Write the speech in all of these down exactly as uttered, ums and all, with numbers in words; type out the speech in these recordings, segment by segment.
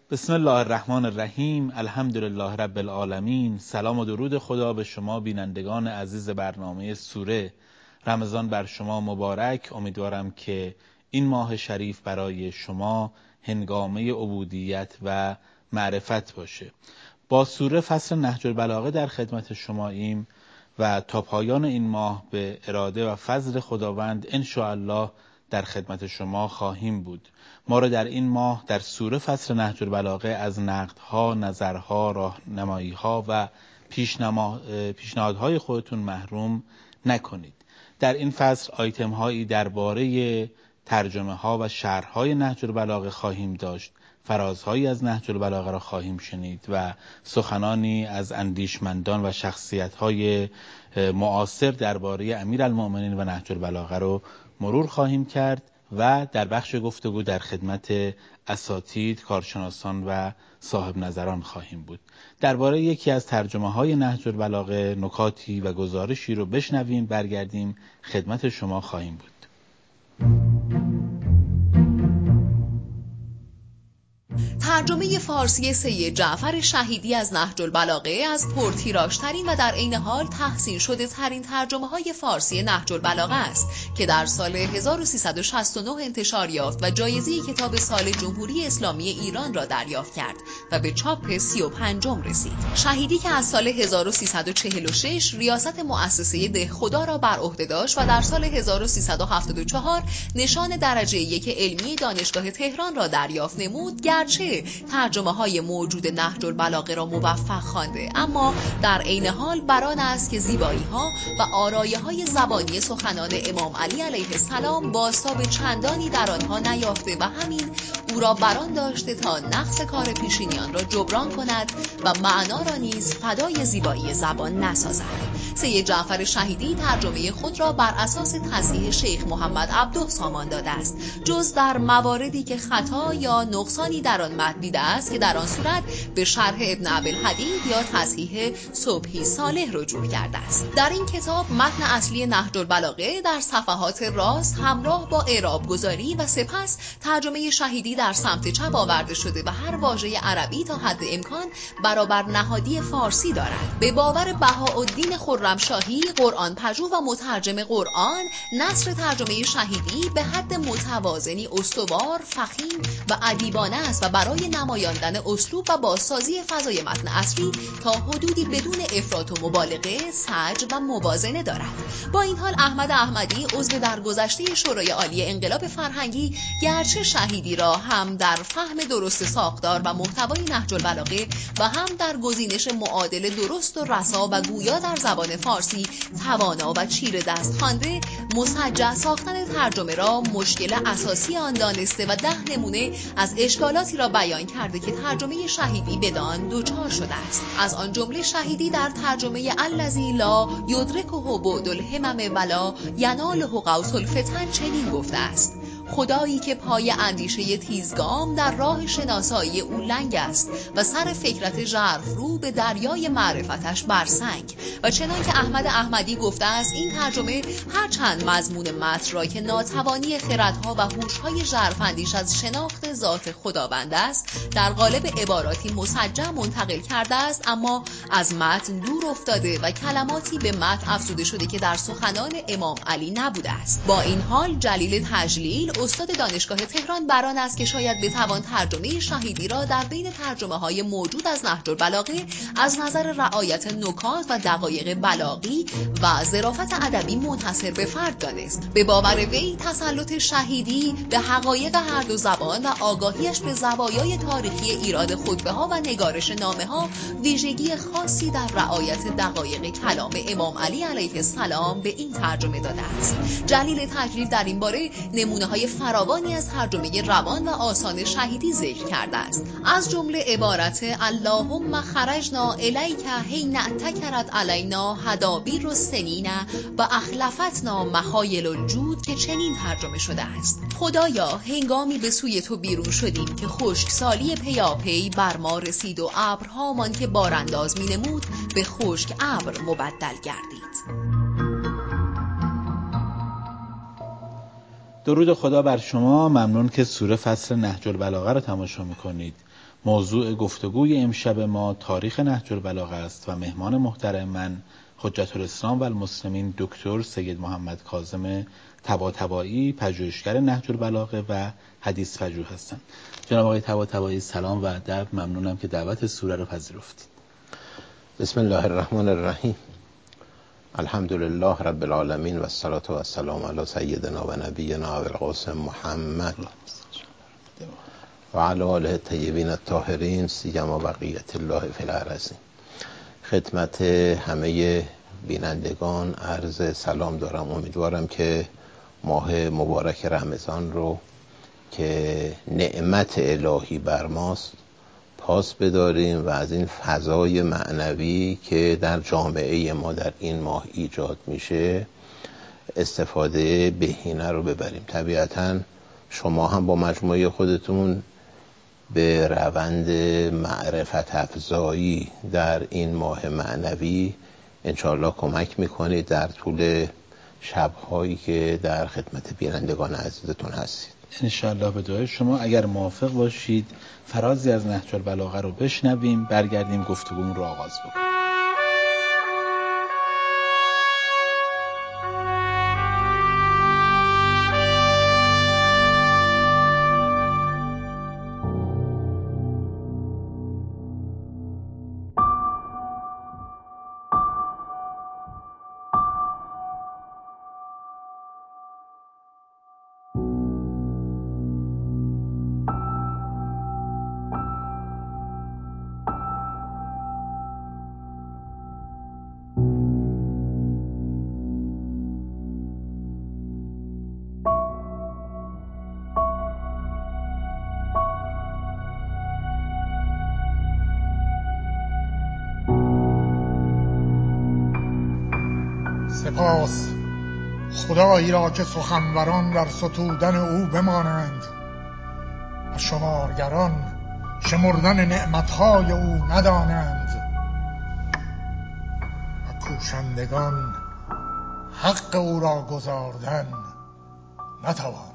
بسم الله الرحمن الرحیم. الحمدلله رب العالمین. سلام و درود خدا به شما بینندگان عزیز برنامه سوره. رمضان بر شما مبارک. امیدوارم که این ماه شریف برای شما هنگامه عبودیت و معرفت باشه. با سوره فصل نهج البلاغه در خدمت شماییم و تا پایان این ماه به اراده و فضل خداوند ان شاء الله در خدمت شما خواهیم بود. ما را در این ماه در سوره فصل نهج البلاغه از نقدها، نظرها، راهنمایی‌ها و پیشنهادهای خودتون محروم نکنید. در این فصل آیتم هایی درباره ترجمه ها و شرح‌های نهج البلاغه خواهیم داشت، فرازهایی از نهج البلاغه را خواهیم شنید و سخنانی از اندیشمندان و شخصیت‌های معاصر درباره امیرالمؤمنین و نهج البلاغه را مرور خواهیم کرد و در بخش گفتگو در خدمت اساتید، کارشناسان و صاحب نظران خواهیم بود. درباره یکی از ترجمه های نهج البلاغه نکاتی و گزارشی رو بشنویم، برگردیم خدمت شما خواهیم بود. ترجمه فارسی سید جعفر شهیدی از نهج البلاغه از پرتیراژترین و در عین حال تحسین شده ترین ترجمه های فارسی نهج البلاغه است که در سال هزار و سیصد و شصت و نه انتشار یافت و جایزه کتاب سال جمهوری اسلامی ایران را دریافت کرد و به چاپ سی و پنجم رسید. شهیدی که از سال هزار و سیصد و چهل و شش ریاست مؤسسه دهخدا را بر عهده داشت و در سال هزار و سیصد و هفتاد و چهار نشان درجه یک علمی دانشگاه تهران را دریافت نمود، گرچه ترجمه های موجود نهج البلاغه را موفق خوانده، اما در عین حال بران است که زیبایی ها و آرایه های زبانی سخنان امام علی علیه السلام بازتاب چندانی در آنها نیافته و همین او را بران داشته تا نقص کار پیشینیان را جبران کند و معنا را نیز فدای زیبایی زبان نسازد. سید جعفر شهیدی ترجمه خود را بر اساس تصحیح شیخ محمد عبده سامان داده است، جز در مواردی که خطا یا نقصانی در آن متن دیده است که در آن صورت به شرح ابن ابی‌الحدید یا تصحیح صبحی صالح رجوع کرده است. در این کتاب متن اصلی نهج البلاغه در صفحات راست همراه با اعراب گذاری و سپس ترجمه شهیدی در سمت چپ آورده شده و هر واژه عربی تا حد امکان برابر نهادی فارسی دارد. به باور بهاءالدین خرمشاهی، قرآن پژوه و مترجم قرآن، نثر ترجمه شهیدی به حد متوازنی استوار، فخیم و ادیبانه است و برای نمایاندن اسلوب و بازسازی فضای متن اصلی تا حدودی بدون افراط و مبالغه، سجع و موازنه دارد. با این حال احمد احمدی عضو درگذشته شورای عالی انقلاب فرهنگی گرچه شهیدی را هم در فهم درست ساختار و محتوای نهج البلاغه و هم در گزینش معادل درست و رسا و گویا در زبان فارسی توانا و چیره دست خوانده، مسجع ساختن ترجمه را مشکل اساسی آن دانسته و ده نمونه از اشکالاتی را بیان کرده که ترجمه شهیدی بدان دچار شده است. از آن جمله شهیدی در ترجمه الذی لا یدرکه بعد الهمم ولا یناله غوث الفتن چنین گفته است: خدایی که پای اندیشه تیزگام در راه شناسایی او لنگ است و سر فکرت ژرف رو به دریای معرفتش برسنگ. و چنان که احمد احمدی گفته است، این ترجمه هرچند مضمون متن را که ناتوانی خردها و هوش‌های ژرف‌اندیش از شناخت ذات خداوند است در قالب عباراتی مسجع منتقل کرده است، اما از متن دور افتاده و کلماتی به متن افزوده شده که در سخنان امام علی نبوده است. با این حال جلیل تجلیل استاد دانشگاه تهران بران است که شاید بتوان ترجمه شهیدی را در بین ترجمه های موجود از نهج البلاغه از نظر رعایت نکات و دقایق بلاغی و ظرافت ادبی منحصر به فرد دانست. به باور وی تسلط شهیدی به حقایق هر دو زبان و آگاهیش به زوایای تاریخی ایراد خطبه ها و نگارش نامه ها ویژگی خاصی در رعایت دقایق کلام امام علی علیه السلام به این ترجمه داده است. جلیل تجلیل در این باره نمونه های فراوانی از ترجمه روان و آسان شهیدی ذکر کرده است، از جمله عبارت اللهم خرجنا الیک حین اعتکرت علینا هدابیر السنین و اخلفتنا مخایل الجود که چنین ترجمه شده است: خدایا هنگامی به سوی تو بیرون شدیم که خشکسالی پیاپی بر ما رسید و ابرهامان که بارانداز می نمود به خشک ابر مبدل گردید. درود خدا بر شما. ممنون که سوره فصل نهج البلاغه را تماشا میکنید. موضوع گفتگوی امشب ما تاریخ نهج البلاغه است و مهمان محترم من حجت الاسلام و المسلمین دکتر سید محمد کاظم طباطبایی، پژوهشگر نهج البلاغه و حدیث پژوه هستند. جناب آقای طباطبایی سلام و ادب، ممنونم که دعوت سوره رو پذیرفتید. بسم الله الرحمن الرحیم. الحمدلله رب العالمین و الصلاة و السلام علی سیدنا و نبینا ابوالقاسم محمد و علی آله الطیبین الطاهرین سیما بقیت الله فی الارضین. خدمت همه بینندگان عرض سلام دارم. امیدوارم که ماه مبارک رمضان رو که نعمت الهی بر ماست پاس بداریم و از این فضای معنوی که در جامعه ما در این ماه ایجاد میشه استفاده بهینه رو ببریم. طبیعتاً شما هم با مجموعه خودتون به روند معرفت افزایی در این ماه معنوی انشاءالله کمک میکنید در طول شبهایی که در خدمت بینندگان عزیزتون هستید. انشاءالله به دعای شما. اگر موافق باشید فرازی از نهج البلاغه رو بشنویم، برگردیم گفتگومون رو آغاز بکنیم. سپاس خدایی را که سخنوران در ستودن او بمانند و شمارگران شمردن نعمتهای او ندانند و کوشندگان حق او را گزاردن نتوانند.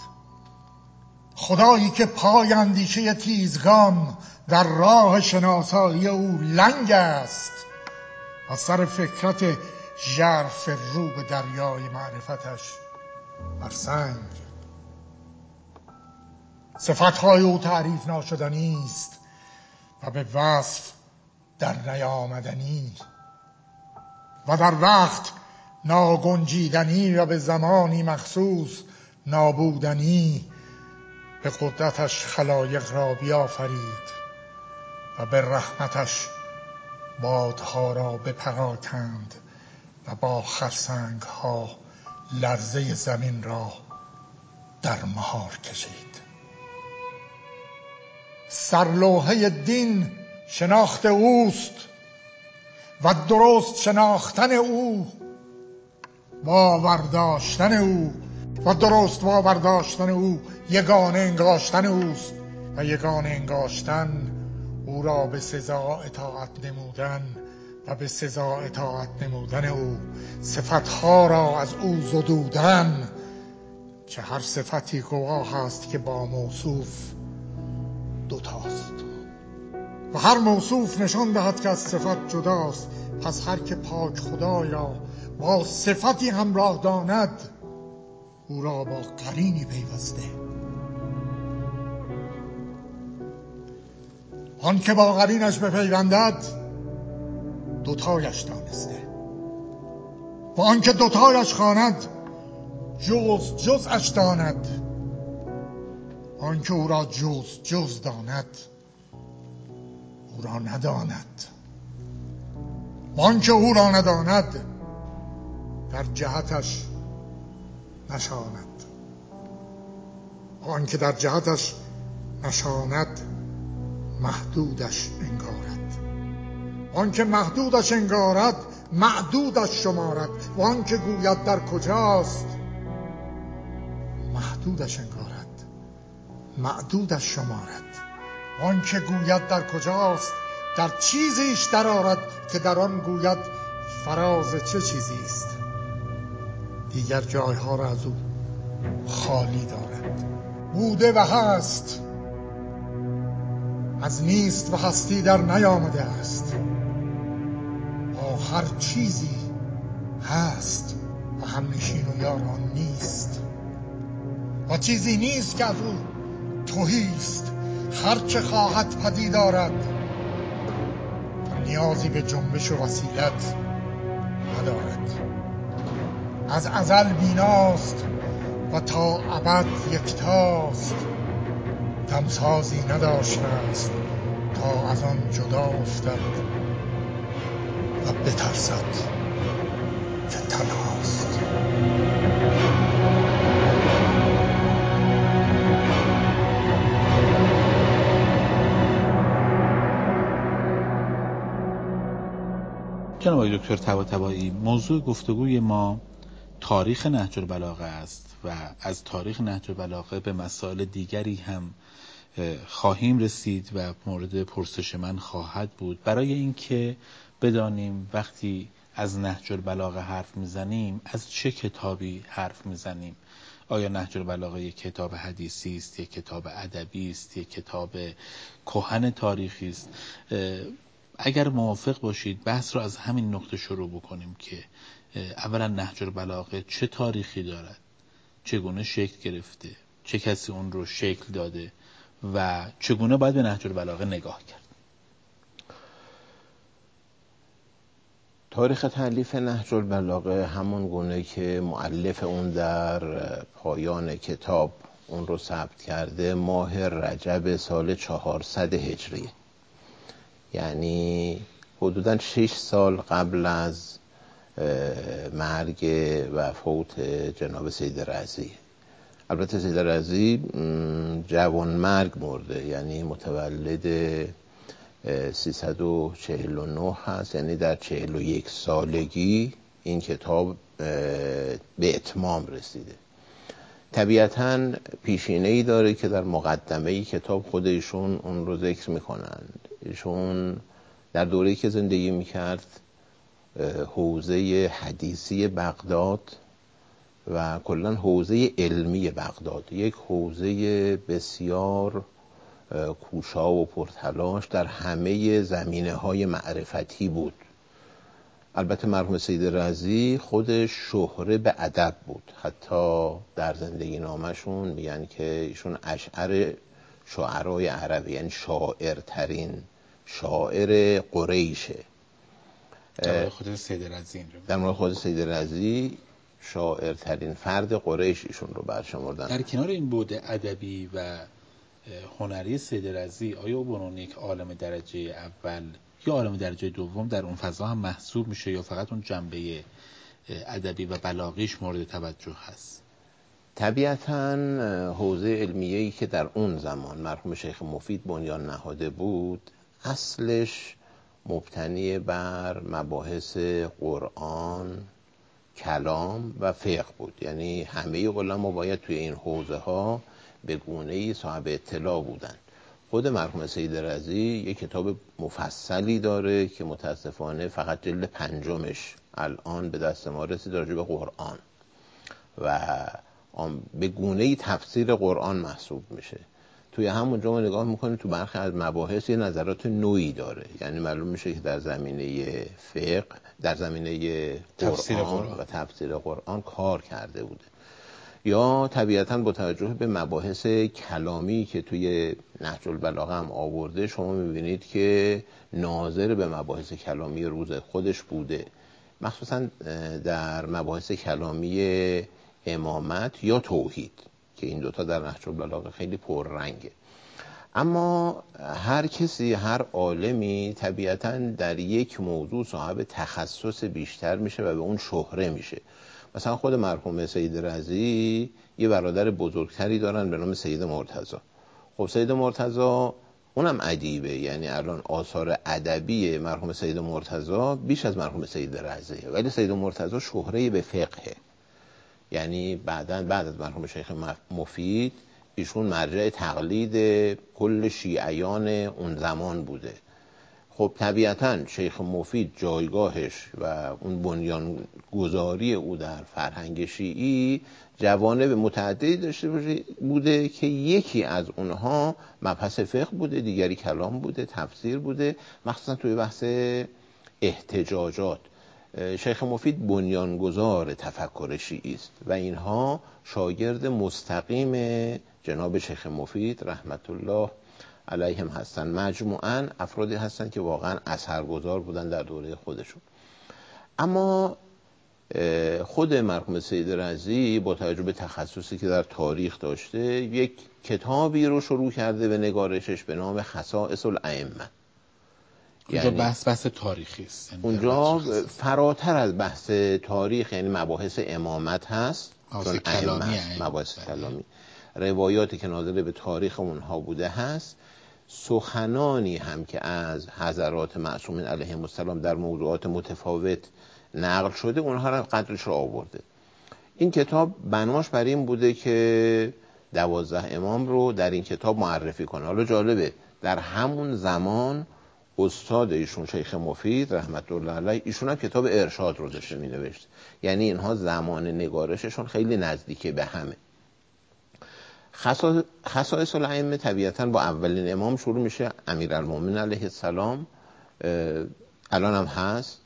خدایی که پای اندیشه تیزگان در راه شناسایی او لنگ است و سر فکرت ژرف رو به دریای معرفتش بر سنگ. صفتهای او تعریف ناشدنی است و به وصف در نیامدنی و در وقت ناگنجیدنی و به زمانی مخصوص نابودنی. به قدرتش خلایق را بیافرید و به رحمتش بادها را بپراکند و با خرسنگ ها لرزه زمین را در مهار کشید. سرلوحه دین شناخت اوست و درست شناختن او باور داشتن او و درست باور داشتن او یگانه انگاشتن اوست و یگانه انگاشتن او را به سزا اطاعت نمودن و به سزا اطاعت نمودن او صفتها را از او زدودن که هر صفتی گواه است که با موصوف دوتاست و هر موصوف نشان دهد که از صفت جداست. پس هر که پاک خدای را با صفتی همراه داند او را با قرینی پیوسته. آن که با قرینش بپیوندد دوتایش دانسته و آن که دوتایش خواند جز جزش داند. آن که او را جز جز داند او را نداند. آن که او را نداند در جهتش نشاند. آن که در جهتش نشاند محدودش انگارد. آن که محدودش انگارد معدودش شمارد. و آن که گوید در کجاست محدودش انگارد معدودش شمارد. آن که گوید در کجاست در چیزیش در آرد که در آن گوید فراز چه چیزی است. دیگر جایها را از او خالی دارد. بوده و هست از نیست و هستی در نیامده است. آخر چیزی هست و همنشین و یار آن نیست، و چیزی نیست که از او تهیست. هرچه خواهد پدید آرد و نیازی به جنبش و وسیلت ندارد. از ازل بیناست و تا ابد یکتاست. دمسازی نداشته است تا از آن جدا افتد و بترسد که تنهاست. جناب آقای دکتر طباطبایی، موضوع گفتگوی ما تاریخ نهج البلاغه است و از تاریخ نهج البلاغه به مسائل دیگری هم خواهیم رسید و مورد پرسش من خواهد بود، برای اینکه بدانیم وقتی از نهج البلاغه حرف میزنیم از چه کتابی حرف میزنیم. آیا نهج البلاغه یک کتاب حدیثی است، یک کتاب ادبی است، یک کتاب کهن تاریخی است؟ اگر موافق باشید بحث را از همین نقطه شروع بکنیم که اولا نهج البلاغه چه تاریخی دارد، چگونه شکل گرفته، چه کسی اون رو شکل داده و چگونه باید به نهج البلاغه نگاه کرد. تاریخ تألیف نهج البلاغه همون گونه که مؤلف اون در پایان کتاب اون رو ثبت کرده ماه رجب سال چهارصد هجری، یعنی حدوداً شش سال قبل از مرگ و فوت جناب سید رضی. البته سید رضی جوان مرگ مرده، یعنی متولد سیصد و چهل و نه هست، یعنی در چهل و یک سالگی این کتاب به اتمام رسیده. طبیعتاً پیشینه‌ای داره که در مقدمه کتاب خود ایشون اون رو ذکر میکنند. ایشون در دوره‌ای که زندگی میکرد حوزه حدیثی بغداد و کلاً حوزه علمی بغداد یک حوزه بسیار کوشا و پرتلاش در همه زمینه‌های معرفتی بود. البته مرحوم سید رضی خودش شهره به ادب بود، حتی در زندگی نامشون میگن که ایشون اشعر شاعرای عربی، یعنی شاعرترین شاعر قریشه. در مورد خود سید رضی در مورد خود سید رضی شاعرترین فرد قریش ایشون رو برشمردن. در کنار این بعد ادبی و هنری سید رضی، آیا او به عنوان یک عالم درجه اول یا عالم درجه دوم در اون فضا هم محسوب میشه یا فقط اون جنبه ادبی و بلاغیش مورد توجه هست؟ طبیعتاً حوزه علمیه‌ای که در اون زمان مرحوم شیخ مفید بنیان نهاده بود اصلش مبتنی بر مباحث قرآن، کلام و فقه بود. یعنی همه علما باید توی این حوزه ها به گونه‌ای صاحب اطلاع بودن. خود مرحوم سید رضی یک کتاب مفصلی داره که متاسفانه فقط جلد پنجمش الان به دست ما رسید راجع به قرآن و به گونه‌ای تفسیر قرآن محسوب میشه. توی همونجا ما نگاه میکنیم تو برخی از مباحث یه نظرات نوعی داره، یعنی معلوم میشه که در زمینه فقه، در زمینه تفسیر قرآن, قرآن و تفسیر قرآن کار کرده بوده. یا طبیعتاً با توجه به مباحث کلامی که توی نهج البلاغه هم آورده شما میبینید که ناظر به مباحث کلامی روز خودش بوده، مخصوصاً در مباحث کلامی امامت یا توحید که این دوتا در نهج البلاغه خیلی پررنگه. اما هر کسی، هر عالمی طبیعتاً در یک موضوع صاحب تخصص بیشتر میشه و به اون شهره میشه. مثلا خود مرحوم سید رضی یه برادر بزرگتری دارن به نام سید مرتضی. خب سید مرتضی اونم ادیبه، یعنی الان آثار ادبی مرحوم سید مرتضی بیش از مرحوم سید رضیه، ولی سید مرتضی شهره به فقهه. یعنی بعداً بعد از مرحوم شیخ مفید ایشون مرجع تقلید کل شیعیان اون زمان بوده. خب طبیعتاً شیخ مفید جایگاهش و اون بنیانگذاری او در فرهنگ شیعی جوانب متعددی داشته بوده که یکی از اونها مبحث فقه بوده، دیگری کلام بوده، تفسیر بوده، مخصوصا توی بحث احتجاجات. شیخ مفید بنیانگذار تفکر شیعی است و اینها شاگرد مستقیم جناب شیخ مفید رحمت الله علیهم هستن. مجموعاً افرادی هستن که واقعاً اثرگذار بودن در دوره خودشون. اما خود مرحوم سید رضی با توجه به تخصصی که در تاریخ داشته یک کتابی رو شروع کرده به نگارشش به نام خصائص الائمه. اونجا یعنی بحث بحث تاریخی است، اونجا فراتر از بحث تاریخ، یعنی مباحث امامت هست، چون کلامی مباحث کلامی، روایاتی که ناظر به تاریخ اونها بوده هست، سخنانی هم که از حضرات معصومین علیهم السلام در موضوعات متفاوت نقل شده، اونها را قدرش رو آورده. این کتاب بناش بر این بوده که دوازده امام رو در این کتاب معرفی کنه. حالا جالبه در همون زمان استاد ایشون شیخ مفید رحمت الله علیه، ایشون هم کتاب ارشاد رو داشته می نوشت. یعنی اینها زمان نگارششون خیلی نزدیکه به همه. خصائص الائمه طبیعتاً با اولین امام شروع میشه، امیرالمومنین علیه السلام. الان هم هست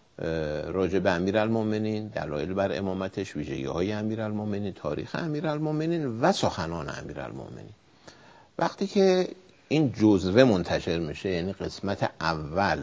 راجع به امیرالمومنین، دلایل بر امامتش، ویژگی‌های امیرالمومنین، تاریخ امیرالمومنین و سخنان امیرالمومنین. وقتی که این جزوه منتشر میشه، یعنی قسمت اول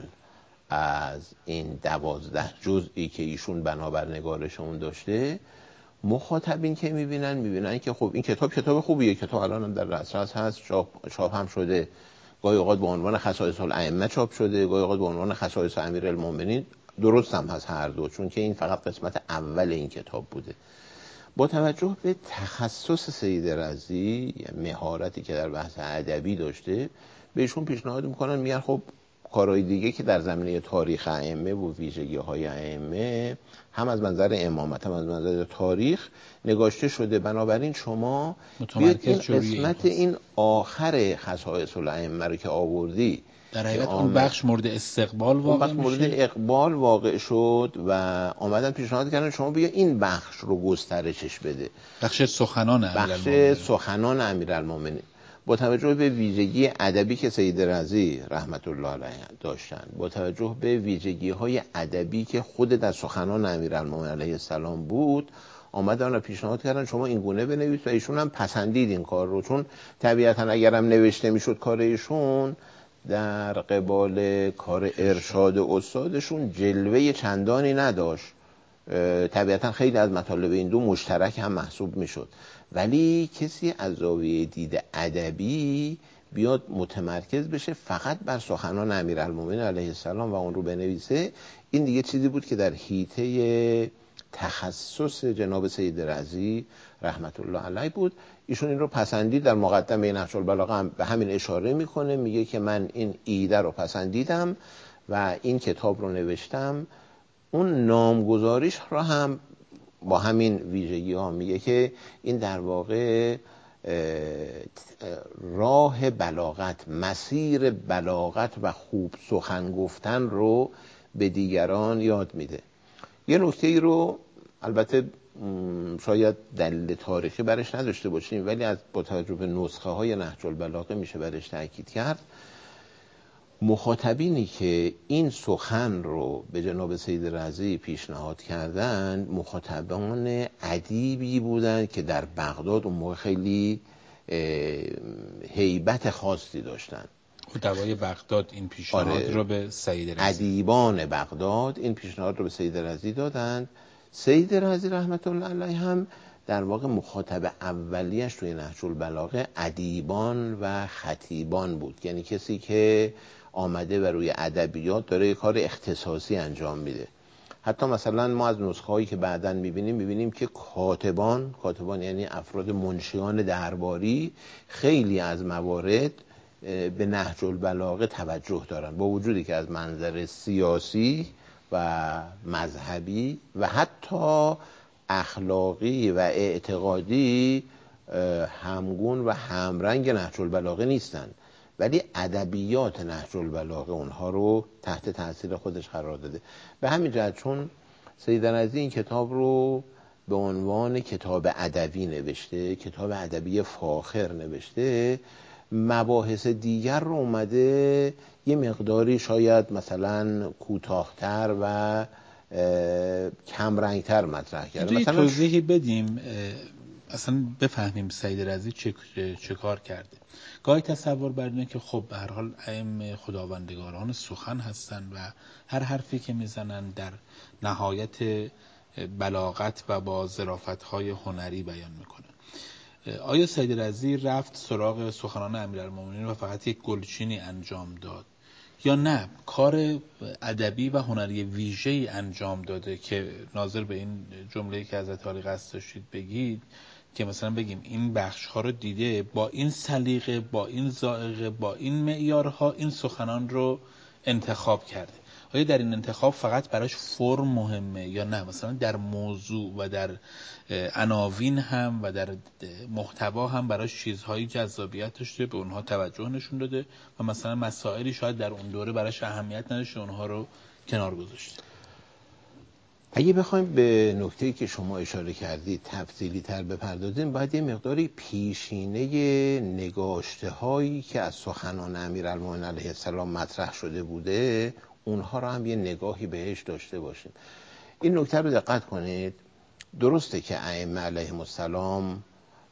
از این دوازده جزئی که ایشون بنابر نگارش اون داشته، مخاطبین که میبینن میبینن که خب این کتاب کتاب خوبیه، کتاب الان هم در دسترس هست، چاپ چاپ هم شده، گاهی اوقات به عنوان خصائص الائمه چاپ شده، گاهی اوقات به عنوان خصائص امیرالمومنین. درست هم هست هر دو، چون که این فقط قسمت اول این کتاب بوده. با توجه به تخصص سید رضی، مهارتی که در بحث ادبی داشته، بهشون پیشنهاد میکنن، میگن خب کارهای دیگه که در زمینه تاریخ ائمه و ویژگی‌های ائمه هم از منظر امامت هم از منظر تاریخ نگاشته شده، بنابراین شما بیاید این قسمت این آخر خصائص الائمه رو که آوردی، در حقیقت اون بخش مورد استقبال واقع میشه، مورد اقبال واقع شد و آمدن پیشنهاد کردن شما بیا این بخش رو گسترشش بده، بخش سخنان امیرالمومنین. بخش سخنان امیرالمومنین با توجه به ویژگی ادبی که سید رضی رحمت الله علیه داشتن، با توجه به ویژگی‌های ادبی که خود در سخنان امیرالمومنین علیه السلام بود، آمدن و پیشنهاد کردن شما این گونه بنویس و ایشون هم پسندید این کار رو، چون طبیعتاً اگرم نوشته میشد کار ایشون در قبال کار ارشاد استادشون جلوه چندانی نداشت. طبیعتاً خیلی از مطالب این دو مشترک هم محسوب میشد، ولی کسی از زاویه دید ادبی بیاد متمرکز بشه فقط بر سخنان امیرالمومنین علیه السلام و اون رو بنویسه، این دیگه چیزی بود که در حیطه تخصص جناب سید رضی رحمت الله علیه بود. ایشون این رو پسندید. در مقدمه نهج البلاغه هم به همین اشاره میکنه، میگه که من این ایده رو پسندیدم و این کتاب رو نوشتم. اون نامگذاریش رو هم با همین ویژگی ها میگه که این در واقع راه بلاغت، مسیر بلاغت و خوب سخن گفتن رو به دیگران یاد میده. یه نکته ای رو البته شاید دلیل تاریخی برش نداشته باشیم، ولی از با توجه به نسخه های نهج البلاغه میشه برش تاکید کرد. مخاطبینی که این سخن رو به جناب سید رضی پیشنهاد کردن، مخاطبان ادیبی بودند که در بغداد اون موقع خیلی هیبت خاصی داشتن. خطبای بغداد این پیشنهاد آره، رو به سید رضی، ادیبان بغداد این پیشنهاد رو به سید رضی دادند. سید رضی رحمت الله علیه هم در واقع مخاطب اولیش توی نهج البلاغه ادیبان و خطیبان بود، یعنی کسی که آمده و روی ادبیات داره یک کار اختصاصی انجام میده. حتی مثلا ما از نسخه هایی که بعداً میبینیم میبینیم که کاتبان، کاتبان یعنی افراد منشیان درباری، خیلی از موارد به نهج البلاغه توجه دارن، با وجودی که از منظر سیاسی و مذهبی و حتی اخلاقی و اعتقادی همگون و همرنگ نهج البلاغه نیستن، ولی ادبیات نهج البلاغه اونها رو تحت تاثیر خودش قرار داده. به همین جهت چون سید رضی این کتاب رو به عنوان کتاب ادبی نوشته، کتاب ادبی فاخر نوشته، مباحث دیگر رو اومده یه مقداری شاید مثلا کوتاه‌تر و کمرنگتر مطرح کرده. مثلا توضیحی بدیم اصلا بفهمیم سید رضی چه چه کار کرده. گاهی تصور بر اینه که خب به هر حال ائمه خداوندگاران سخن هستن و هر حرفی که میزنن در نهایت بلاغت و با ظرافت‌های هنری بیان میکنن. آیا سید رضی رفت سراغ سخنان امیرالمومنین و فقط یک گلچینی انجام داد یا نه کار ادبی و هنری ویژه‌ای انجام داده که ناظر به این جمله‌ای که حضرت علی قصد داشتید بگید که مثلا بگیم این بخش‌ها رو دیده، با این سلیقه، با این ذائقه، با این معیارها این سخنان رو انتخاب کرده؟ آیا در این انتخاب فقط براش فرم مهمه یا نه مثلا در موضوع و در عناوین هم و در محتوا هم براش چیزهایی جذابیت داشته، به اونها توجه نشون داده و مثلا مسائلی شاید در اون دوره براش اهمیت نداشته اونها رو کنار گذاشته؟ اگه بخوایم به نکته‌ای که شما اشاره کردید تفصیلی تر بپردازیم، باید یه مقداری پیشینه نگاشته هایی که از سخنان امیرالمومنین علیه السلام مطرح شده بوده اونها رو هم یه نگاهی بهش داشته باشیم. این نکته رو دقت کنید. درسته که ائمه علیهم السلام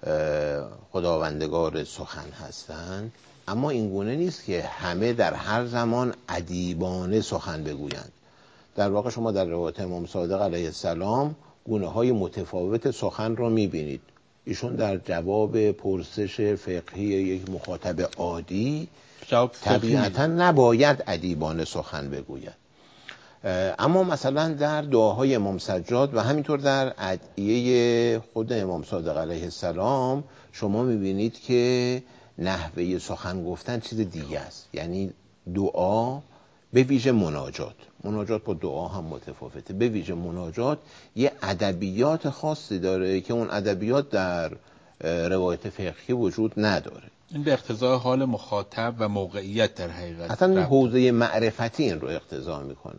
خداوندگار سخن هستند، اما این گونه نیست که همه در هر زمان ادیبانه سخن بگویند. در واقع شما در روایت امام صادق علیه السلام گونه های متفاوت سخن رو میبینید. ایشون در جواب پرسش فقهی یک مخاطب عادی طبیعتا نباید ادیبانه سخن بگوید، اما مثلا در دعاهای امام سجاد و همینطور در ادعیه خود امام صادق علیه السلام شما میبینید که نحوه سخن گفتن چیز دیگه است. یعنی دعا به ویژه مناجات، مناجات با دعا هم متفاوته، به ویژه مناجات یه ادبیات خاصی داره که اون ادبیات در روایت فقهی وجود نداره. این به اقتضای حال مخاطب و موقعیت در حقیقت اصلا حوزه معرفتی این رو اقتضا میکنه.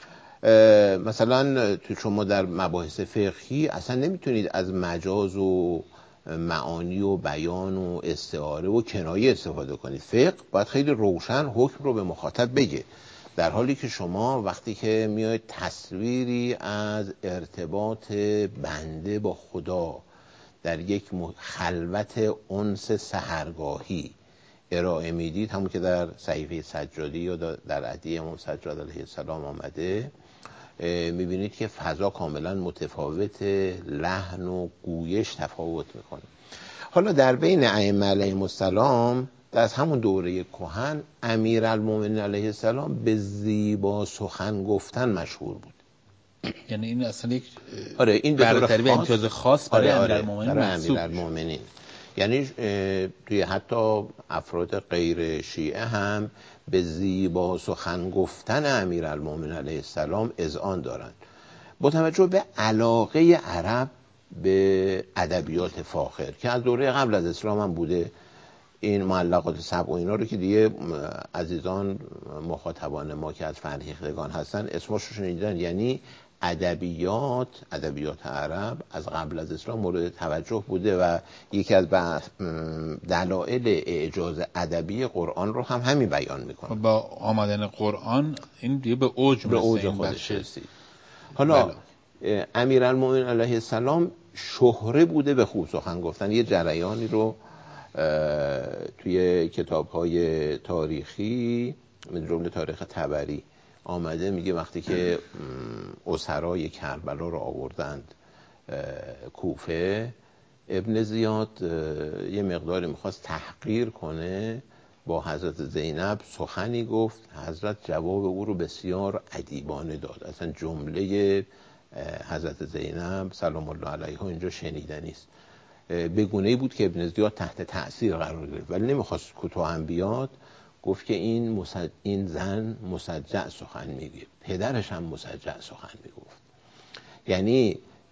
مثلا تو شما در مباحث فقهی اصلا نمیتونید از مجاز و معانی و بیان و استعاره و کنایه استفاده کنید. فقه باید خیلی روشن حکم رو به مخاطب بگه، در حالی که شما وقتی که میاید تصویری از ارتباط بنده با خدا در یک خلوت انس سحرگاهی ارائه میدید، همون که در صحیفه سجادی یا در ادعیه امام سجاد علیه السلام آمده، میبینید که فضا کاملا متفاوت، لحن و گویش تفاوت میکنه. حالا در بین ائمه علیهم السلام از همون دوره کهن امیرالمومنین علیه السلام به زیبا سخن گفتن مشهور بود. یعنی این اصلا یک آره این برتری و امتیاز خاص برای آره امیرالمومنین آره منسوب امیرالمومنین. یعنی توی حتی افراد غیر شیعه هم به زیبا سخن گفتن امیرالمومنین علیه السلام اذعان دارند، با توجه به علاقه عرب به ادبیات فاخر که از دوره قبل از اسلام هم بوده. این معلقات سبع و اینا رو که دیگه عزیزان مخاطبان ما که از فرهیختگان هستن اسمش رو شنیدن. یعنی ادبیات ادبیات عرب از قبل از اسلام مورد توجه بوده و یکی از دلایل اعجاز ادبی قرآن رو هم همین بیان میکنه. با آمدن قرآن این دیگه به اوج به اوج خودش رسید. حالا امیرالمومنین علیه السلام شهره بوده به خوب سخن گفتن. یه جریانی رو توی کتاب‌های تاریخی من جمله تاریخ طبری آمده، میگه وقتی که اسرای کربلا رو آوردند کوفه، ابن زیاد یه مقداری میخواست تحقیر کنه، با حضرت زینب سخنی گفت، حضرت جواب او رو بسیار ادیبانه داد. اصلا جمله حضرت زینب سلام الله علیها اینجا شنیدنی است. به گونه‌ای بود که ابن زیاد تحت تأثیر قرار گرفت، ولی نمیخواست کوتاه هم بیاد. گفت که این مسج... این زن مسجع سخن میگه، پدرش هم مسجع سخن میگفت. یعنی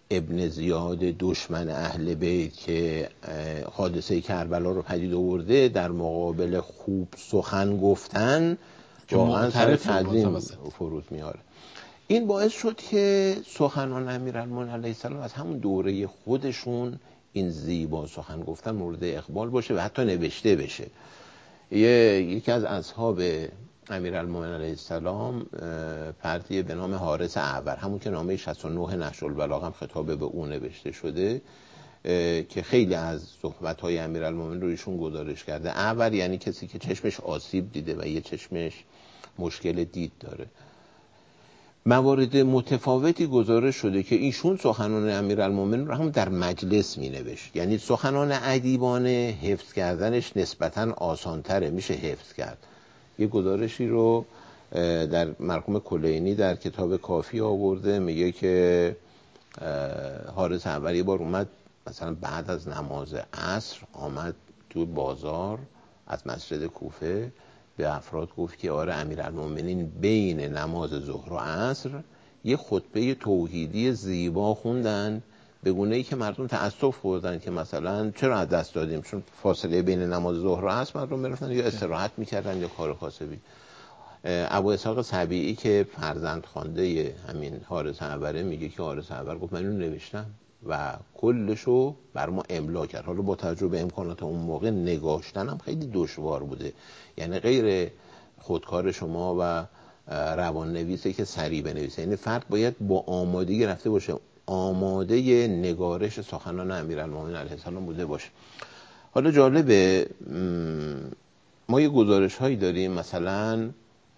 ابن زیاد دشمن اهل بیت که حادثه کربلا رو پدید آورده در مقابل خوب سخن گفتن واقعا سر تدوین فرود میاره. این باعث شد که سخنان امیرالمومنین علیه السلام از همون دوره خودشون این زیبا سخن گفتن مورد اقبال باشه و حتی نوشته بشه. یکی از اصحاب امیرالمومنین علیه السلام فردی به نام حارث اعور، همون که نامه شصت و نه نهج البلاغه هم خطاب به اون نوشته شده که خیلی از صحبت‌های امیرالمومنین رو ایشون گزارش کرده. اعور یعنی کسی که چشمش آسیب دیده و یه چشمش مشکل دید داره. موارد متفاوتی گزارش شده که ایشون سخنان امیرالمومنین رو هم در مجلس می‌نوشت. یعنی سخنان ادیبانه حفظ کردنش نسبتاً آسان‌تره، میشه حفظ کرد. یه گزارشی رو در مرحوم کلینی در کتاب کافی آورده، میگه که حارث اعور یه بار اومد مثلا بعد از نماز عصر آمد تو بازار از مسجد کوفه، به افراد گفت که آره امیرالمومنین بین نماز ظهر و عصر یه خطبه توحیدی زیبا خوندن به گونه‌ای که مردم تأسف خوردن که مثلا چرا از دست دادیم، چون فاصله بین نماز ظهر و عصر مردم میرفتن یا استراحت میکردن یا کار کاسبی. ابو اسحاق سبیعی که فرزند خوانده همین حارث اعور میگه که حارث اعور گفت من اینو نوشتم و کلشو بر ما املا کرد. حالا با توجه به امکانات اون موقع نگاشتن هم خیلی دشوار بوده، یعنی غیر خودکار شما و روان نویسه که سریع بنویسه، یعنی فرد باید با آمادگی رفته باشه، آماده نگارش سخنان امیرالمومنین علیه السلام بوده باشه. حالا جالبه ما یه گزارش هایی داریم، مثلا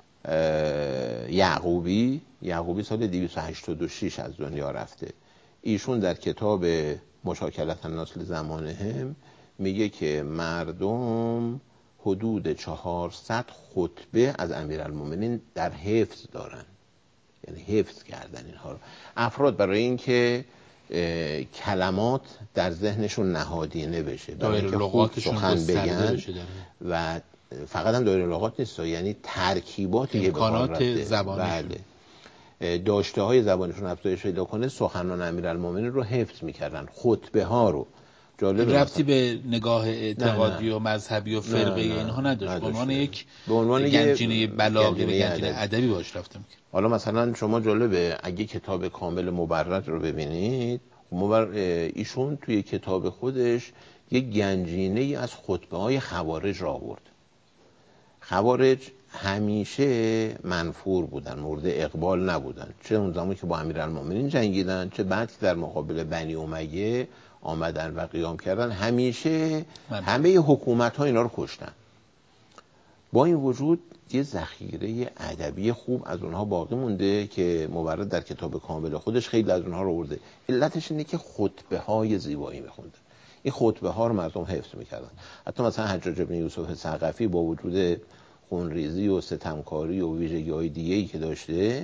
یعقوبی یعقوبی سال دویست و هشتاد و شش از دنیا رفته. ایشون در کتاب مشاکلات الناس لزمانهم میگه که مردم حدود چهارصد خطبه از امیرالمومنین در حفظ دارن، یعنی حفظ کردن اینها رو. افراد برای اینکه کلمات در ذهنشون نهادینه بشه، برای اینکه خوب سخن بگن و فقط هم دایره لغات نیست، یعنی ترکیبات یه امکانات زبانشون، بله، داشته های زبانشون افزایش پیدا کنه، سخنان امیرالمومنین رو حفظ میکردن، خطبه ها رو. جالب ربطی به نگاه اعتقادی نه نه. و مذهبی و فرقه اینها نداشت، به عنوان یک به عنوان گنجینه بلاغی و گنجینه ادبی باش رفته میکرد. حالا مثلا شما جالبه اگه کتاب کامل مبرد رو ببینید، مبر... ایشون توی کتاب خودش یک گنجینه ای از خطبه های خوارج را آورد. خوارج همیشه منفور بودن، مورد اقبال نبودن، چه اون زمانی که با امیرالمومنین جنگیدن، چه بعد که در مقابل بنی امیه آمدن و قیام کردن، همیشه من. همه حکومت ها اینا رو کشتن. با این وجود یه ذخیره ادبی خوب از اونها باقی مونده که مبرد در کتاب کامل خودش خیلی از اونها رو آورده. علتش اینه که خطبه های زیبایی میخوندن، این خطبه ها رو مردم حفظ میکردن. حتی مثلا حجاج بن یوسف ثقفی با وجود خونریزی و ستمکاری و ویژگی های دیگه‌ای که داشته،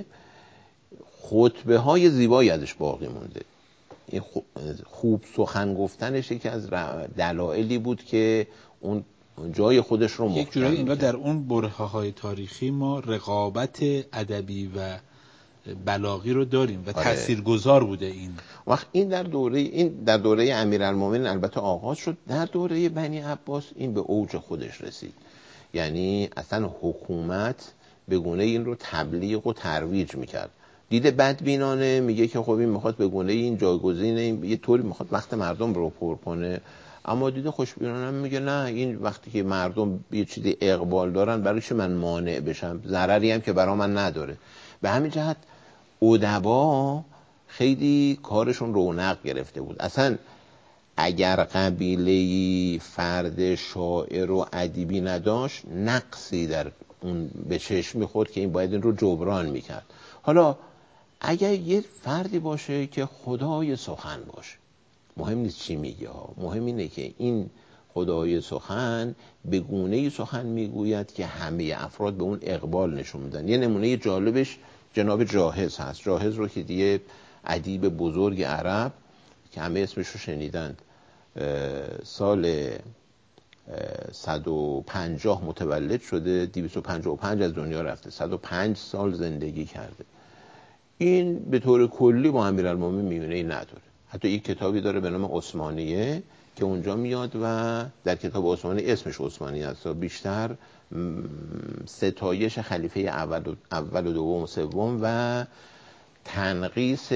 خطبه های زیبایی ازش باقی مونده. این خوب سخن گفتنش یکی از دلایلی بود که اون جای خودش رو محکم یک جورایی انگار در اون برهه‌های تاریخی ما رقابت ادبی و بلاغی رو داریم و آره. تاثیرگذار بوده این. وقت این در دوره این در دوره امیرالمومنین البته آغاز شد، در دوره بنی عباس این به اوج خودش رسید. یعنی اصلا حکومت به گونه این رو تبلیغ و ترویج میکرد. دیده بدبینانه میگه که خب این میخواد به گونه این جایگزین این یه طوری میخواد وقت مردم رو پر کنه، اما دیده خوشبینانه میگه نه، این وقتی که مردم یه چیزی اقبال دارن برای چه من مانع بشم، ضرری هم که برا من نداره. به همین جهت ادبا خیلی کارشون رونق گرفته بود. اصلا اگر قبیله فرد شاعر و ادیبی نداشت، نقصی در اون به چشم میخورد که این باید این رو جبران میکرد. حالا اگر یه فردی باشه که خدای سخن باشه، مهم نیست چی میگه ها، مهم اینه که این خدای سخن به گونه‌ای سخن میگوید که همه افراد به اون اقبال نشون میدن. یه نمونه جالبش جناب جاهز هست. جاهز رو که دیگه ادیب بزرگ عرب که همه اسمش رو شنیدند، سال صد و پنجاه متولد شده، دویست و پنجاه و پنج از دنیا رفته، صد و پنج سال زندگی کرده. این به طور کلی با امیرالمومنین میونه ای نداره، حتی یک کتابی داره به نام عثمانیه که اونجا میاد و در کتاب عثمانی اسمش عثمانی است، بیشتر ستایش خلیفه اول و, اول و دوم و سوم و تنقیس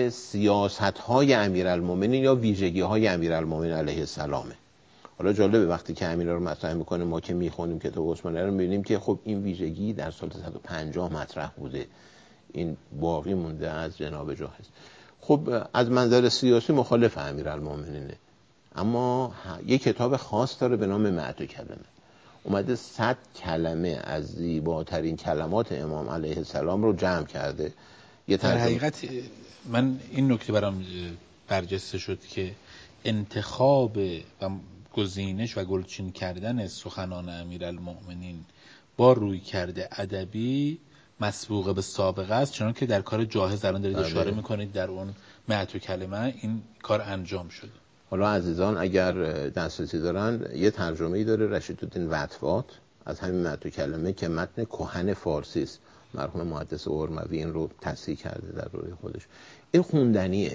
سیاست‌های امیرالمومنین یا ویژگی‌های امیرالمومنین علیه السلامه. حالا جالبه وقتی که امیرا رو مطرح می‌کنه، ما که می‌خونیم کتاب عثمانی رو می‌بینیم که خب این ویژگی در سال صد و پنجاه مطرح بوده، این باقی مونده از جناب جاهز. خب از منظر سیاسی مخالف امیرالمومنینه، اما یک کتاب خاص داره به نام مئت کلمه، اومده صد کلمه از زیباترین کلمات امام علیه السلام رو جمع کرده. یه در حقیقت من این نکته برام برجسته شد که انتخاب و گزینش و گلچین کردن سخنان امیرالمؤمنین با روی کرده ادبی مسبوق به سابقه است، چون که در کار جاهز الان دارید اشاره میکنید در اون مئت کلمه این کار انجام شده. حالا عزیزان اگر دسترسی دارن یه ترجمه‌ای داره رشیدالدین وطوات از همین مئت کلمه که متن کهن فارسی است، مرحوم محدث ارموی این رو تصحیح کرده در روی خودش. این خوندنیه.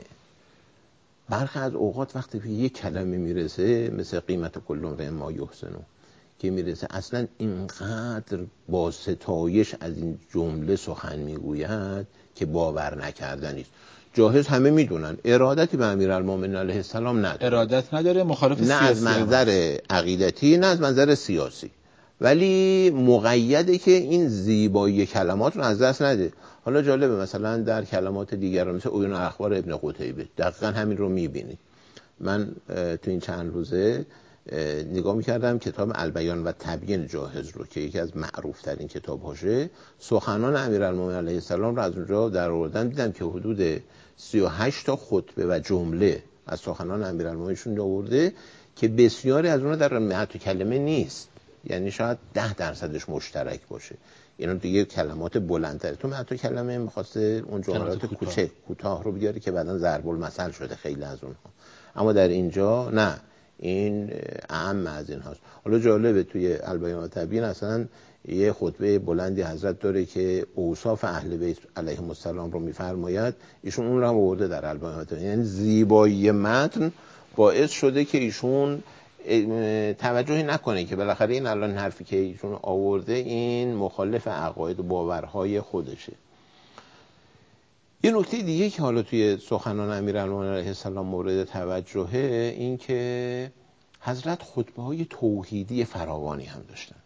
برخی از اوقات وقتی به یک کلمه میرسه مثل قیمت کل امرئ ما یحسنه که میرسه اصلا اینقدر با ستایش از این جمله سخن میگوید که باور نکردنی است. جاهز همه میدونن ارادتی به امیرالمومنین علیه السلام نداره، ارادت نداره، مخالف نه سیاسی، از منظر عقیدتی نه از منظر سیاسی، ولی مقیده که این زیبایی کلمات رو از دست نده. حالا جالبه مثلا در کلمات دیگر مثل عیون اخبار ابن قتیبه دقیقا همین رو میبینید. من تو این چند روزه نگاه میکردم کتاب البیان و تبیین جاهز رو که یکی از معروف ترین کتاب هاشه، سخنان امیرالمومنین علیه السلام رو از اونجا در آوردن، دیدم که حدود سی و هشت تا خطبه و جمله از سخنان امیرالمومنینشون آورده که بسیاری از اونها در مئت کلمه نیست، یعنی شاید ده درصدش مشترک باشه. اینا دیگه کلمات بلندتره. تو مئت کلمه می‌خواسته اون جملات کوچک کوتاه رو بیاره که بعداً ضرب المثل شده خیلی از اونها، اما در اینجا نه، این اهم از این هاست. حالا جالبه توی البیان و تبیین اصلا یه خطبه بلندی حضرت داره که اوصاف اهل بیت علیهم السلام رو میفرماید، ایشون اون رو هم آورده در البیان و تبیین. یعنی زیبایی متن باعث شده که ایشون توجهی نکنه که بالاخره این الان حرفی که ایشون آورده این مخالف عقاید و باورهای خودشه. یه نکته دیگه که حالا توی سخنان امیرالمومنین علیه السلام مورد توجهه این که حضرت خطبه های توحیدی فراوانی هم داشتن.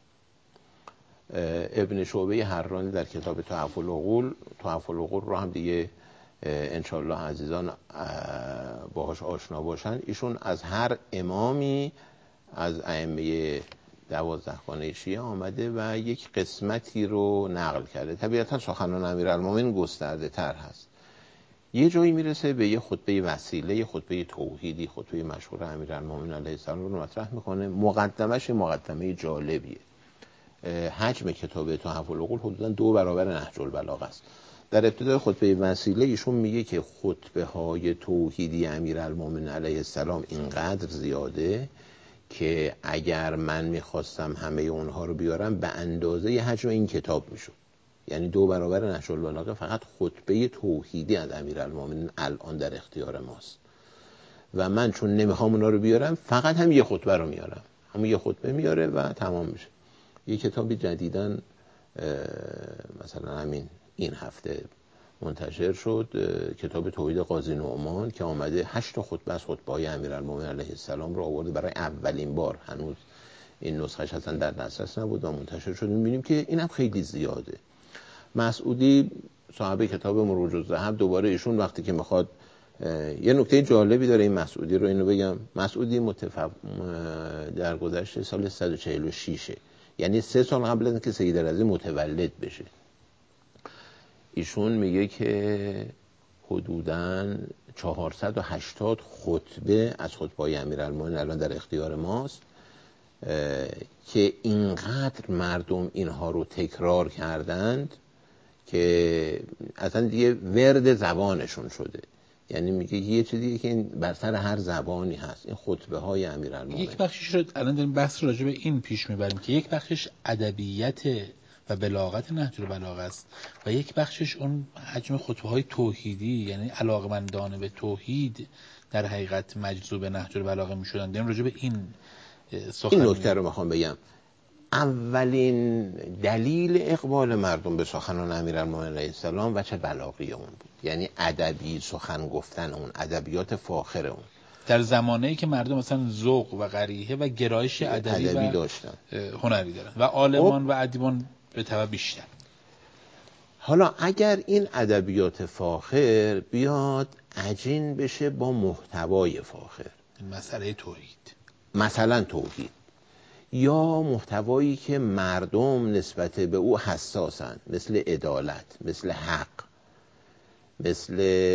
ابن شعبه حرانی در کتاب تحف العقول تحف العقول رو هم دیگه انشالله عزیزان باهاش آشنا باشن، ایشون از هر امامی از ائمه دوازده خانه شیعه آمده و یک قسمتی رو نقل کرده. طبیعتا سخنان امیرالمومنین گسترده تر هست. یه جایی میرسه به یه خطبه وسیله، یه خطبه توحیدی، خطبه مشهور امیرالمومنین علیه السلام رو مطرح میکنه. مقدمش مقدمه جالبیه. حجم کتاب تحف العقول حدوداً دو برابر نهج البلاغه است. در ابتدای خطبه وسیله ایشون میگه که خطبه های توحیدی امیرالمومنین علیه السلام اینقدر زیاده که اگر من میخواستم همه اونها رو بیارم به اندازه حجم این کتاب میشد. یعنی دو برابر نهج البلاغه فقط خطبه توحیدی از امیرالمومنین الان در اختیار ماست و من چون نمیخوام اونا رو بیارم فقط هم یه خطبه رو میارم، همون یه خطبه میاره و تمام میشه. یه کتابی جدیداً مثلا همین این هفته منتشر شد، کتاب توحید قاضی نعمان که آمده هشت تا خطبه از خطبه‌های امیرالمومنین علیه السلام رو آورده برای اولین بار. هنوز این نسخه‌اش اصلا در دسترس نبود و منتشر شد. می‌بینیم که اینم خیلی زیاده. مسعودی صاحب کتاب مروج الذهب، دوباره ایشون وقتی که میخواد یه نکته جالبی داره این مسعودی رو اینو بگم. مسعودی متفق در گذشته سال صد و چهل و شش، یعنی سه سال قبل از اینکه سید رضی متولد بشه، ایشون میگه که حدوداً چهارصد و هشتاد خطبه از خطبه‌های امیرالمومنین الان در اختیار ماست که اینقدر مردم اینها رو تکرار کردند که اصلا دیگه ورد زبانشون شده. یعنی میگه یه چیزیه که بر سر هر زبانی هست، این خطبه های امیرالمومنین. یک بخشش رو الان داریم بحث راجع به این پیش میبریم که یک بخشش ادبیات و بلاغت نهج البلاغه است و یک بخشش اون حجم خطبه های توحیدی، یعنی علاقمندانه به توحید در حقیقت مجذوب نهج البلاغه میشدن. داریم راجع به این سخن این نکته رو میخوام بگم. اولین دلیل اقبال مردم به سخنان امیرالمومنین علیه السلام وجه بلاغی اون بود، یعنی ادبی سخن گفتن اون، ادبیات فاخر اون، در زمانه‌ای که مردم مثلا ذوق و قریحه و گرایش ادبی, ادبی داشتن، هنری دارن و عالمان و ادیبان به تبع بیشتر. حالا اگر این ادبیات فاخر بیاد عجین بشه با محتوای فاخر، مسئله توحید، مثلا توحید، یا محتوایی که مردم نسبت به او حساسن، مثل عدالت، مثل حق، مثل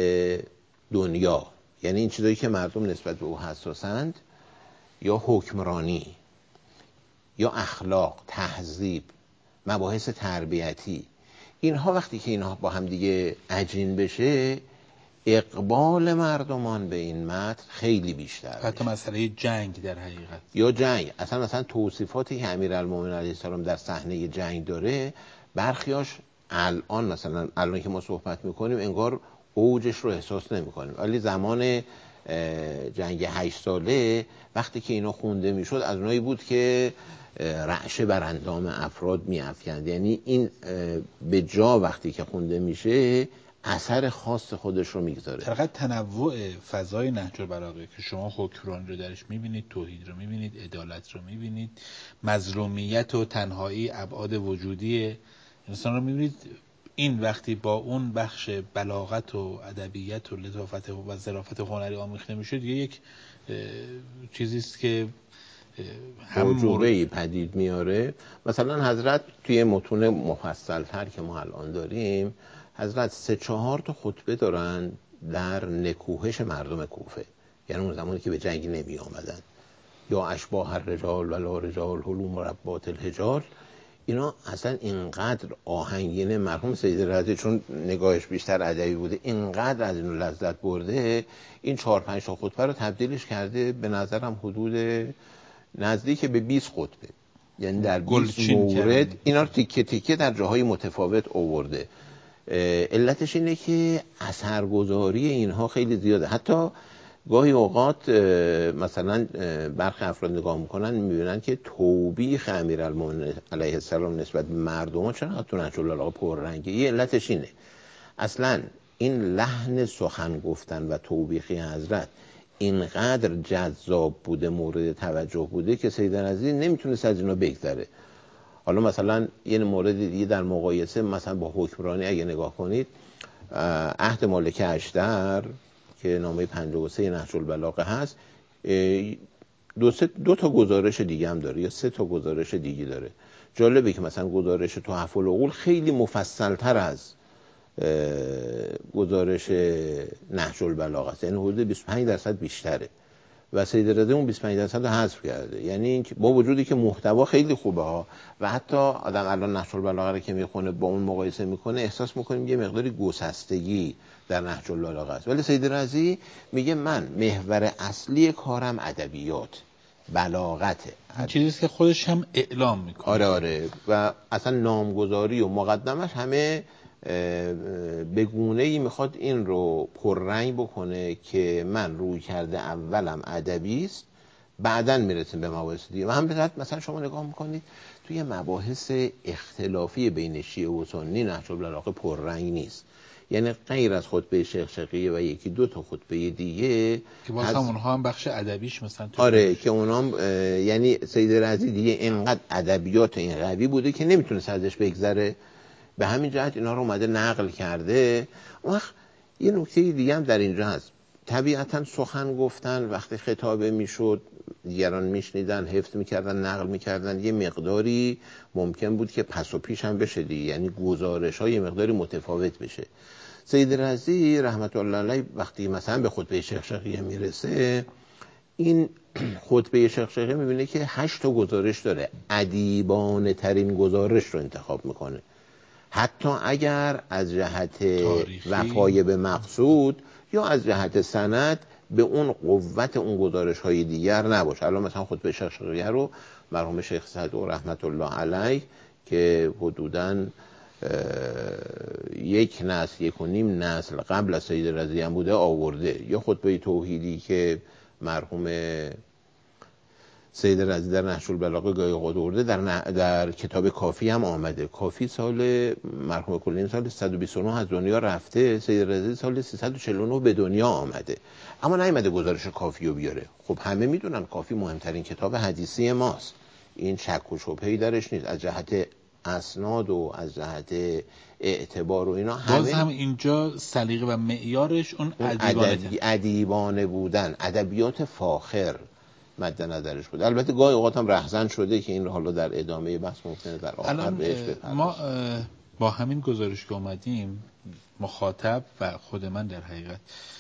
دنیا، یعنی این چیزایی که مردم نسبت به او حساسند، یا حکمرانی، یا اخلاق، تهذیب، مباحث تربیتی، اینها وقتی که اینها با هم دیگه عجین بشه، اقبال مردمان به این متن خیلی بیشتر. حتی مسئله جنگ در حقیقت، یا جنگ، اصلا مثلا توصیفاتی که امیرالمومنین علیه السلام در صحنه جنگ داره، برخیاش الان مثلا الان که ما صحبت میکنیم انگار اوجش رو احساس نمیکنیم، ولی زمان جنگ هشت ساله وقتی که اینا خونده میشد، از اونایی بود که رعشه بر اندام افراد میافکند. یعنی این به جا وقتی که خونده میشه اثر خاص خودش رو میگذاره. در حقیقت تنوع فضای نهج البلاغه که شما حکمرانی رو درش میبینید، توحید رو میبینید، عدالت رو میبینید، مظلومیت و تنهایی، ابعاد وجودی انسان رو میبینید، این وقتی با اون بخش بلاغت و ادبیت و لطافت و ظرافت هنری آمیخته میشه، دیگه یک چیزی است که هم موجوبه‌ای پدید میاره. مثلا حضرت توی متون مفصل تر که ما الان داریم، حضرت سه چهار تا خطبه دارن در نکوهش مردم کوفه، یعنی اون زمانی که به جنگ نمی آمدن، یا اشباح الرجال و لا رجال حلوم ربات الحجال، اینا اصلا اینقدر آهنگین مرحوم سید رضی چون نگاهش بیشتر ادبی بوده، اینقدر از اینو لذت برده، این چهار پنج تا خطبه رو تبدیلش کرده به نظرم حدود نزدیک به بیست خطبه، یعنی در بیست مورد اینا رو تیکه تیکه در جاهای متفاوت آورده. علتش اینه که اثرگذاری اینها خیلی زیاده. حتی گاهی اوقات مثلا برخی افراد نگاه میکنن میبینن که توبیخ امیرالمومنین علیه السلام نسبت به مردم چرا تو نهج البلاغه پررنگه. یه علتش اینه اصلا این لحن سخن گفتن و توبیخی حضرت اینقدر جذاب بوده، مورد توجه بوده که سید رضی نمیتونست از اینا بگذره. حالا مثلا یه مورد دیگه در مقایسه مثلا با حکمرانی اگه نگاه کنید، عهد مالک اشتر که نامه پنجاه و سه نهج البلاغه هست، دو, دو تا گزارش دیگه هم داره یا سه تا گزارش دیگه داره. جالبه که مثلا گزارش تحف العقول خیلی مفصل تر از گزارش نهج البلاغه است، یعنی حدود بیست و پنج درصد بیشتره و سید رضی اون بیست و پنج درصد رو حذف کرده. یعنی این با وجودی که محتوا خیلی خوبه ها و حتی آدم الان نهج البلاغه رو که میخونه با اون مقایسه میکنه احساس میکنیم یه مقداری گسستگی در نهج البلاغه است، ولی سید رضی میگه من محور اصلی کارم ادبیات، بلاغته، این چیزی که خودش هم اعلام میکنه. آره آره و اصلا نامگذاری و مقدمش همه به گونه‌ای میخواد این رو پررنگ بکنه که من روی کرده اولم ادبی است، بعداً میرسیم به مباحث دیگه. و هم مثلا شما نگاه میکنید توی مباحث اختلافی بین شیعه و سنی نهج البلاغه پررنگ نیست، یعنی غیر از خطبه شیخ شقیه و یکی دو تا خطبه دیگه که باز هم اونها هم بخش ادبیش مثلا آره که اونام یعنی سید رضی دیگه اینقدر ادبیات این قوی بوده که نمیتونه ازش بگذره، به همین جهت اینا رو اومده نقل کرده. اون وقت یه نکته دیگه هم در اینجا هست، طبیعتا سخن گفتن وقتی خطابه میشد دیگران میشنیدن، حفظ میکردن، نقل میکردن، یه مقداری ممکن بود که پس و پیش هم بشه دیگه، یعنی گزارش های مقداری متفاوت بشه. سید رضی رحمت الله علیه وقتی مثلا به خطبه شیخ شقیه میرسه، این خطبه شیخ شقیه میبینه که هشت تا گزارش داره، ادیبانه ترین گزارش رو انتخاب میکنه، حتی اگر از جهت وفای به مقصود یا از جهت سند به اون قوت اون گزارش های دیگر نباشه. الان مثلا خطبه شیخ شقیه رو مرحوم شیخ صدوق رحمت الله علیه که حدوداً یک نسل یک و نیم نسل قبل از سید رضی هم بوده آورده. یا خطبه توحیدی که مرحوم سید رضی در نهج البلاغه گاهی اوقات آورده در, در کتاب کافی هم آمده. کافی سال مرحوم کلینی سال صد و بیست و نه از دنیا رفته، سید رضی سال سیصد و چهل و نه به دنیا آمده، اما نیامده گزارش کافی رو بیاره. خب همه میدونن کافی مهمترین کتاب حدیثی ماست، این شک و شبهه‌ای درش نیست از جهت اسناد و از جهت اعتبار و اینا. باز هم اینجا سلیقه و معیارش اون ادیبانه ادیبانه بودن، ادبیات فاخر مد نظرش بود. البته گاهی اوقات هم رهزن شده که این حالا در ادامه بحث ممکنه در آخر بهش بپردازیم. ما با همین گزارش که اومدیم مخاطب و خود من در حقیقت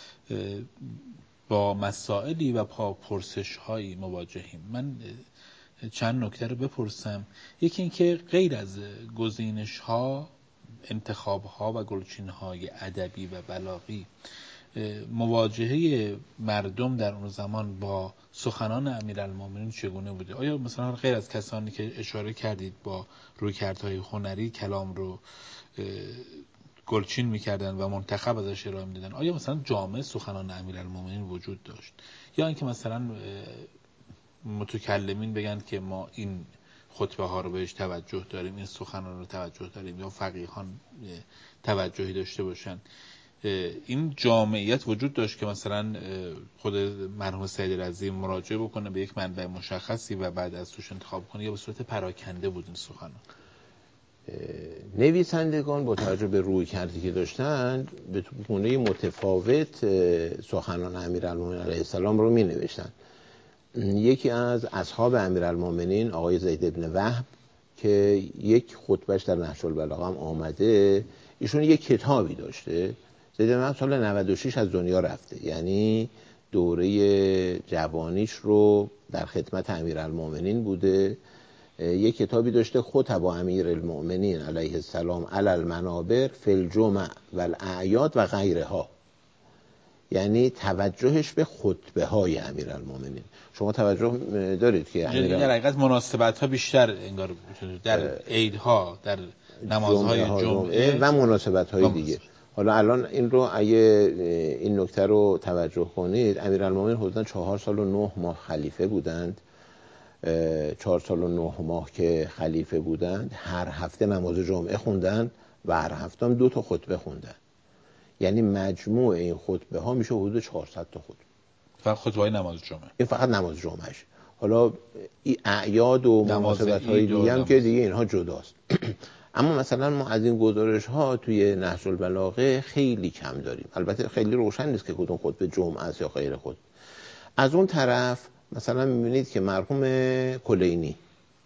با مسائلی و پرسش هایی مواجهیم. من چند نکته رو بپرسم. یکی این که غیر از گزینش ها، انتخاب ها و گلچین های ادبی و بلاغی، مواجهه مردم در اون زمان با سخنان امیرالمومنین چگونه بوده؟ آیا مثلا غیر از کسانی که اشاره کردید با رویکردهای هنری کلام رو گلچین میکردن و منتخب ازش ارائه میدادن، آیا مثلا جامع سخنان امیرالمومنین وجود داشت؟ یا اینکه مثلا متکلمین بگن که ما این خطبه ها رو بهش توجه داریم، این سخنان رو توجه داریم، یا فقیهان توجهی داشته باشن؟ این جامعیت وجود داشت که مثلا خود مرحوم سید رضی مراجعه بکنه به یک منبع مشخصی و بعد از توش انتخاب کنه، یا به صورت پراکنده بود این سخنان؟ نویسندگان با توجه به روی کردی که داشتن به گونه متفاوت سخنان امیرالمومنین علیه السلام رو می نوشتن. یکی از اصحاب امیرالمومنین آقای زید بن وهب که یک خطبهش در نهج البلاغه هم آمده، ایشون یک کتابی داشته. زید بن وهب سال نود و شش از دنیا رفته، یعنی دوره جوانیش رو در خدمت امیرالمومنین بوده. یک کتابی داشته خطب امیرالمومنین علیه السلام علی المنابر فی الجمع و الاعیاد و غیرها، یعنی توجهش به خطبه های امیرالمومنین. شما توجه دارید که یعنی در حقیقت مناسبت ها بیشتر انگار در عیدها، در نمازهای جمعه, جمعه و مناسبت های دیگه. حالا الان این رو اگه این نکته رو توجه کنید، امیرالمومنین حدوداً چهار سال و نه ماه خلیفه بودند. چهار سال و نه ماه که خلیفه بودند هر هفته نماز جمعه خوندن و هر هفته هم دو تا خطبه خوندن، یعنی مجموع این خطبه ها میشه حدود چهارصد تا خطبه. فقط خطبه های نماز جمعه؟ این فقط نماز جمعهش. حالا این اعیاد و مناسبت های دیگه هم که دیگه اینها جداست. اما مثلا ما از این گزارش ها توی نهج البلاغه خیلی کم داریم. البته خیلی روشن نیست که کدوم خطبه جمعه است یا غیر خطبه. از اون طرف مثلا میبینید که مرحوم کلینی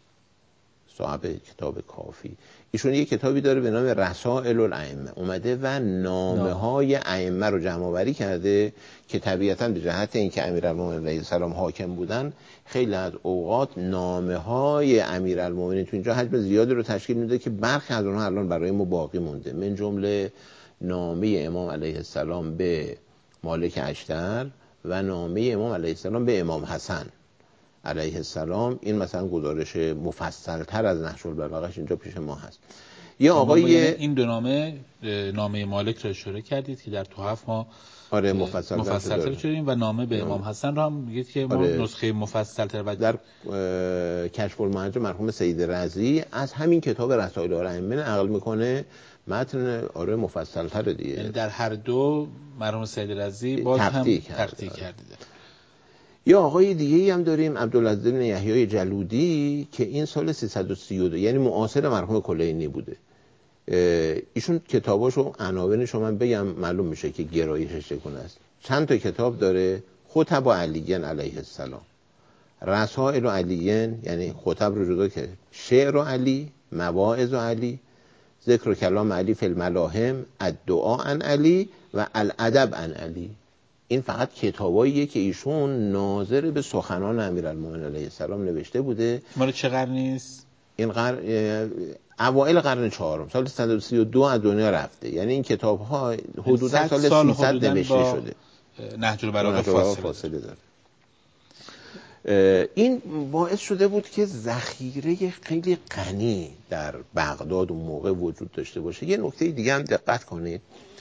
صاحب کتاب کافی، ایشون یک کتابی داره به نام رسائل الائمه، اومده و نامه های ائمه رو جمع آوری کرده که طبیعتاً به جهت اینکه امیرالمومنین علیه السلام حاکم بودن، خیلی از اوقات نامه های امیرالمومنین تو اینجا حجم زیادی رو تشکیل میده که برخی از اونها الان برای ما باقی مونده. من جمله نامه امام علیه السلام به مالک اشتر و نامه امام علیه السلام به امام حسن علیه السلام. این مثلا گزارش مفصل تر از نهج البلاغه‌اش اینجا پیش ما هست. یا آقای این دو نامه، نامه مالک رو اشاره کردید که در تحف ما آره مفصل مفصل تر داریم و نامه به امام حسن رو هم میگید که ما آره نسخه مفصل تر. در کشف المحجه مرحوم سید رضی از همین کتاب رسائل الائمه نقل میکنه، متن آره مفصل تر دیگه. یعنی در هر دو مرحوم سید رضی باز هم تقطیع کردیده. یا آقای دیگه‌ای هم داریم عبدالعزیز بن یحیی جلودی که این سال سیصد و سی و دو یعنی معاصر مرحوم کلینی بوده. ایشون کتاباشو عناوینش رو من بگم معلوم میشه که گرایشش چگونه است. چند تا کتاب داره: خطب علیین علیه السلام، رسائل علیین یعنی خطب رو جدا که شعر علی، مواعظ علی، ذکر و کلام علی فی الملاهم، الدعاء عن علی و الادب عن علی. این فقط کتاباییه که ایشون ناظر به سخنان امیرالمومنین علیه السلام نوشته بوده. مال چه قرنی است؟ این قرن اوایل قرن چهارم، سال صد و سی و دو از دنیا رفته. یعنی این کتاب ها حدودا سال سیصد نوشته شده. نهج البلاغه فاصله, فاصله داره. این باعث شده بود که ذخیره خیلی غنی در بغداد اون موقع وجود داشته باشه. یه نکته دیگه هم دقت کنید،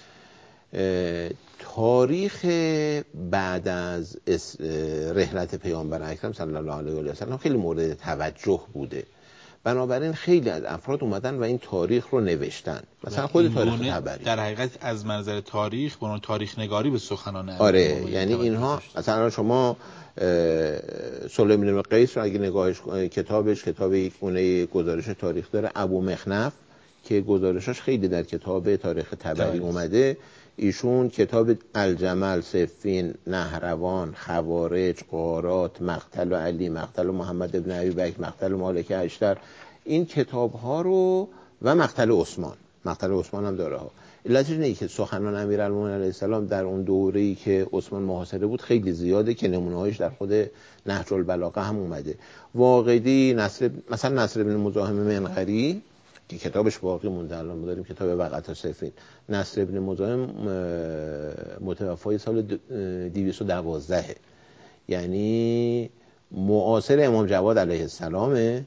تاریخ بعد از رحلت پیامبر اکرم صلی الله علیه و سلم خیلی مورد توجه بوده، بنابراین خیلی از افراد اومدن و این تاریخ رو نوشتن، مثلا خود تاریخ طبری در حقیقت از منظر تاریخ به تاریخ نگاری به سخنان آره، یعنی اینها مثلا شما سلیمان بن قیس رو اگه نگاهش کتابش کتاب یک گونه گزارش تاریخ داره، ابو مخنف که گزارشش خیلی در کتاب تاریخ طبری اومده، ایشون کتاب الجمل، صفین، نهروان، خوارج، غارات، مقتل علی، مقتل محمد ابن ابی بکر، مقتل مالک اشتر، این کتاب ها رو و مقتل عثمان، مقتل عثمان هم داره ها. علتش اینه که سخنان امیرالمومنین علیه السلام در اون دوره‌ای که عثمان محاصره بود خیلی زیاده که نمونه‌هاش در خود نهج البلاغه هم اومده. واقدی نصر مثلا نصر بن مزاحم منقری که کتابش باقی مونده، الان ما داریم کتاب وقت صفین، نصر بن مزاحم متوفای سال دویست و دوازده، یعنی معاصر امام جواد علیه السلام.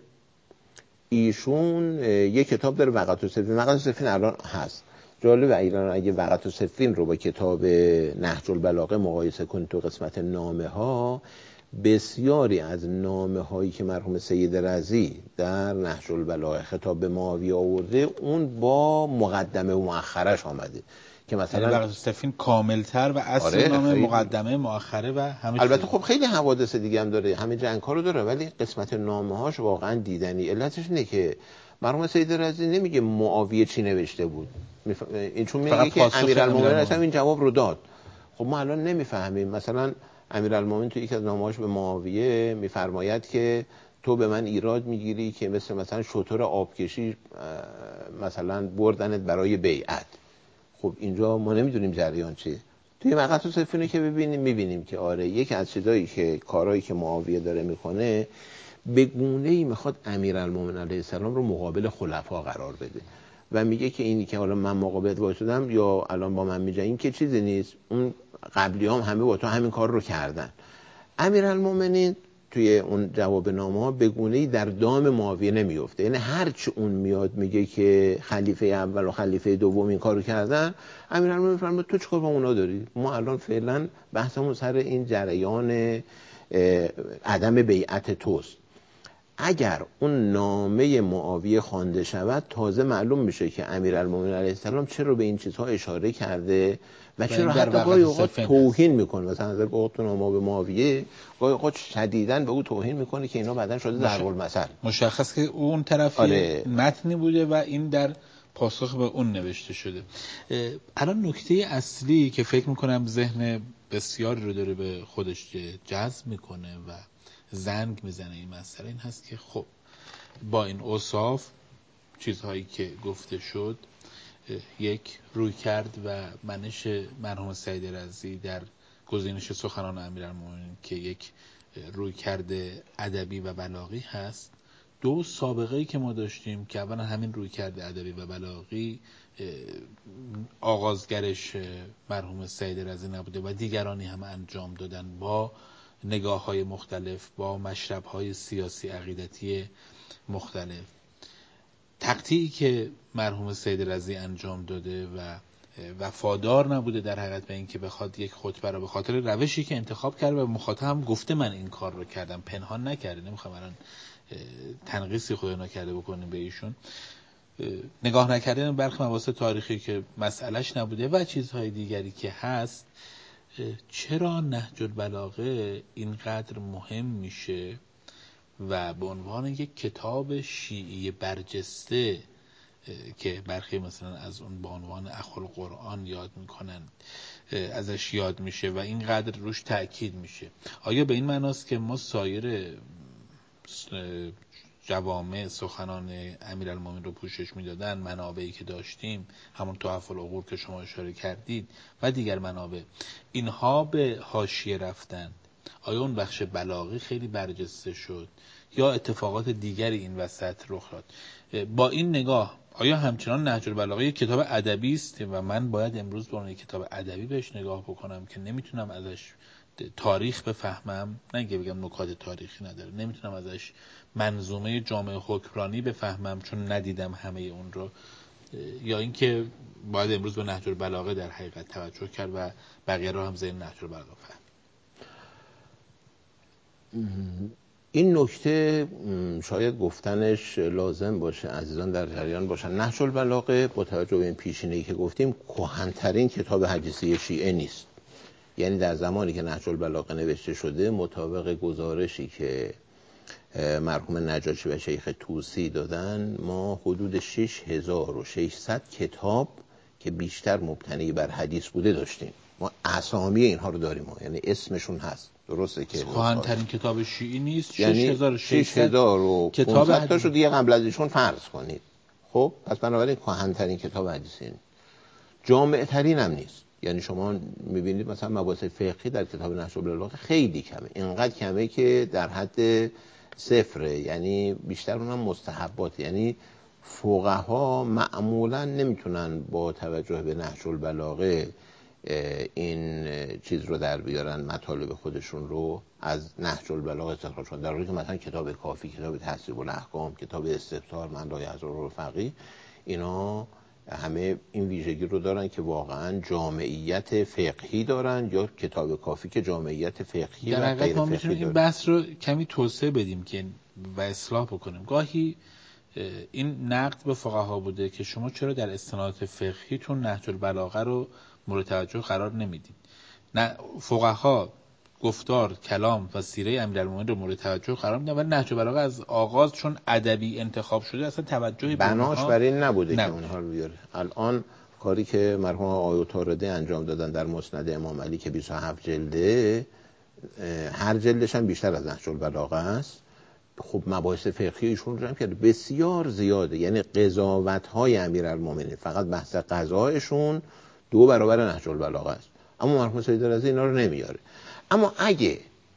ایشون یک کتاب داره وقت صفین، وقت صفین الان هست. جالب ایران اگه وقت صفین رو با کتاب نهج البلاغه مقایسه کنید تو قسمت نامه ها، بسیاری از نامه هایی که مرحوم سید رضی در نهج البلاغه خطاب به معاویه آورده اون با مقدمه و مؤخرش آمده که مثلا وقت صفین کاملتر و اصل آره نامه خیلی... مقدمه مؤخره و همه البته خب خیلی حوادث دیگه هم داره، همه جنگ ها رو داره، ولی قسمت نامه هاش واقعا دیدنی. علتش اینه که مرحوم سید رضی نمیگه معاویه چی نوشته بود، میف... این چون میگه که امیرالمومنین اصلا این جواب رو داد. خب ما الان نمیفهمیم. مثلا امیرالمومنین تو یک از نامه‌هاش به معاویه میفرماید که تو به من ایراد میگیری که مثل مثلا شتر آبکشی مثلا بردنت برای بیعت. خب اینجا ما نمیدونیم جریان چیه. توی وقت صفینه که ببینیم میبینیم که آره یکی از چیزایی که کارهایی که معاویه داره میکنه به گونه‌ای میخواد امیرالمومنین علیه السلام رو مقابل خلفا قرار بده و میگه که اینی که حالا من مقابلت وایسادم یا الان با من میجنگی که چیزی نیست، اون قبلی هم همه با تو همین کار رو کردن. امیرالمومنین توی اون جواب نامه ها به گونه‌ای در دام معاویه نمیفته، یعنی هر چی اون میاد میگه که خلیفه اول و خلیفه دوم این کارو کردن، امیرالمومنین میفرماید تو چیکار با اونا داری؟ ما الان فعلا بحثمون سر این جریان عدم بیعت توست. اگر اون نامه معاویه خوانده شود تازه معلوم میشه که امیرالمومنین علیه السلام چرا به این چیزها اشاره کرده و چرا حتی گاهی اوقات توهین میکنه. مثلا از وقت نامه به معاویه گاهی اوقات شدیداً به او توهین میکنه که اینا بعدن شده ضرب المثل. مشخص که اون طرفی آره. متنی بوده و این در پاسخ به اون نوشته شده. الان نکته اصلی که فکر میکنم ذهن بسیاری رو داره به خودش جذب میکنه و زنگ میزنه این مسئله این هست که خب با این اوصاف چیزهایی که گفته شد، یک روی کرد و منش مرحوم سید رضی در گزینش سخنان امیرالمومنین که یک روی کرده ادبی و بلاغی هست، دو سابقه‌ای که ما داشتیم که اولا همین روی کرده ادبی و بلاغی آغازگرش مرحوم سید رضی نبوده و دیگرانی هم انجام دادن با نگاه‌های مختلف، با مشرب‌های سیاسی عقیدتی مختلف. تقطیعی که مرحوم سید رضی انجام داده و وفادار نبوده در حقیقت به این که بخواد یک خطبه رو به خاطر روشی که انتخاب کرده و مخاطب هم گفته من این کار رو کردم، پنهان نکرده، نمیخوام الان تنقیصی خدا نکرده بکنیم به ایشون، نگاه نکردن برخی مباحث تاریخی که مسئلهش نبوده و چیزهای دیگری که هست. چرا نهج البلاغه اینقدر مهم میشه و به عنوان یک کتاب شیعی برجسته که برخی مثلا از اون به عنوان اخوالقرآن یاد میکنن ازش یاد میشه و اینقدر روش تأکید میشه؟ آیا به این معناست که ما سایر جوامع سخنان امیرالمومنین رو پوشش میدادن، منابعی که داشتیم همون تحف العقول که شما اشاره کردید و دیگر منابع، اینها به حاشیه رفتن؟ آیا اون بخش بلاغی خیلی برجسته شد یا اتفاقات دیگری این وسط رخ داد؟ با این نگاه آیا همچنان نهج البلاغه یک کتاب ادبی است و من باید امروز با اون کتاب ادبی بهش نگاه بکنم که نمیتونم ازش تاریخ بفهمم، نه اینکه بگم نکات تاریخی نداره، نمیتونم ازش منظومه جامعه حکمرانی بفهمم چون ندیدم همه اون رو، یا اینکه باید امروز به نهج البلاغه در حقیقت توجه کرد و بقیه رو هم زیر نهج البلاغه فهم. این نکته شاید گفتنش لازم باشه، عزیزان در جریان باشن. نهج البلاغه با توجه به این پیشینه‌ای که گفتیم کهن‌ترین کتاب حدیثی شیعه نیست. یعنی در زمانی که نهج البلاغه نوشته شده، مطابق گزارشی که مرحوم نجاشی و شیخ طوسی دادن، ما حدود شش هزار و ششصد کتاب که بیشتر مبتنی بر حدیث بوده داشتیم. ما اسامی اینها رو داریم، ما یعنی اسمشون هست. درسته که کهن‌ترین کتاب شیعی نیست. یعنی شش هزار و ششصد کتاب تاشو دیگه قبل ازشون فرض کنید. خب پس بنابراین کهن‌ترین کتاب حدیثی نیست، جامع ترین هم نیست. یعنی شما میبینید مثلا مباحث فقهی در کتاب نهج البلاغه خیلی کمه، اینقدر کمه که در حد صفره، یعنی بیشتر اونم مستحبات. یعنی فقها معمولا نمیتونن با توجه به نهج البلاغه این چیز رو در بیارن، مطالب خودشون رو از نهج البلاغه استخراج کنن، در حالی که مثلا کتاب کافی، کتاب تهذیب الاحکام، کتاب استبصار، من لا یحضر الفقیه، اینا همه این ویژگی رو دارن که واقعا جامعیت فقهی دارن، یا کتاب کافی که جامعیت فقهی در و غیر ما فقهی میتونیم این داره. بحث رو کمی توسعه بدیم که و اصلاح بکنیم. گاهی این نقد به فقها بوده که شما چرا در استنادات فقهیتون نهج البلاغه رو مورد توجه قرار نمیدید. نه، فقها گفتار، کلام و سیره امیرالمومنین رو مورد توجه قرار میدن، ولی نهج البلاغه از آغاز چون ادبی انتخاب شده اصلا توجهی به اونها بناش برای این نبوده نه. که اونها رو بیاره. الان کاری که مرحوم آقای طارده انجام دادن در مسند امام علی که بیست و هفت جلده، هر جلدش هم بیشتر از نهج البلاغه است. خب مباحث فقهی ایشون رو جمع کرده بسیار زیاده، یعنی قضاوت‌های امیرالمومنین فقط بحث قضایشون دو برابر نهج البلاغه است، اما مرحوم سید رضی اینا رو نمیاره. اما اگه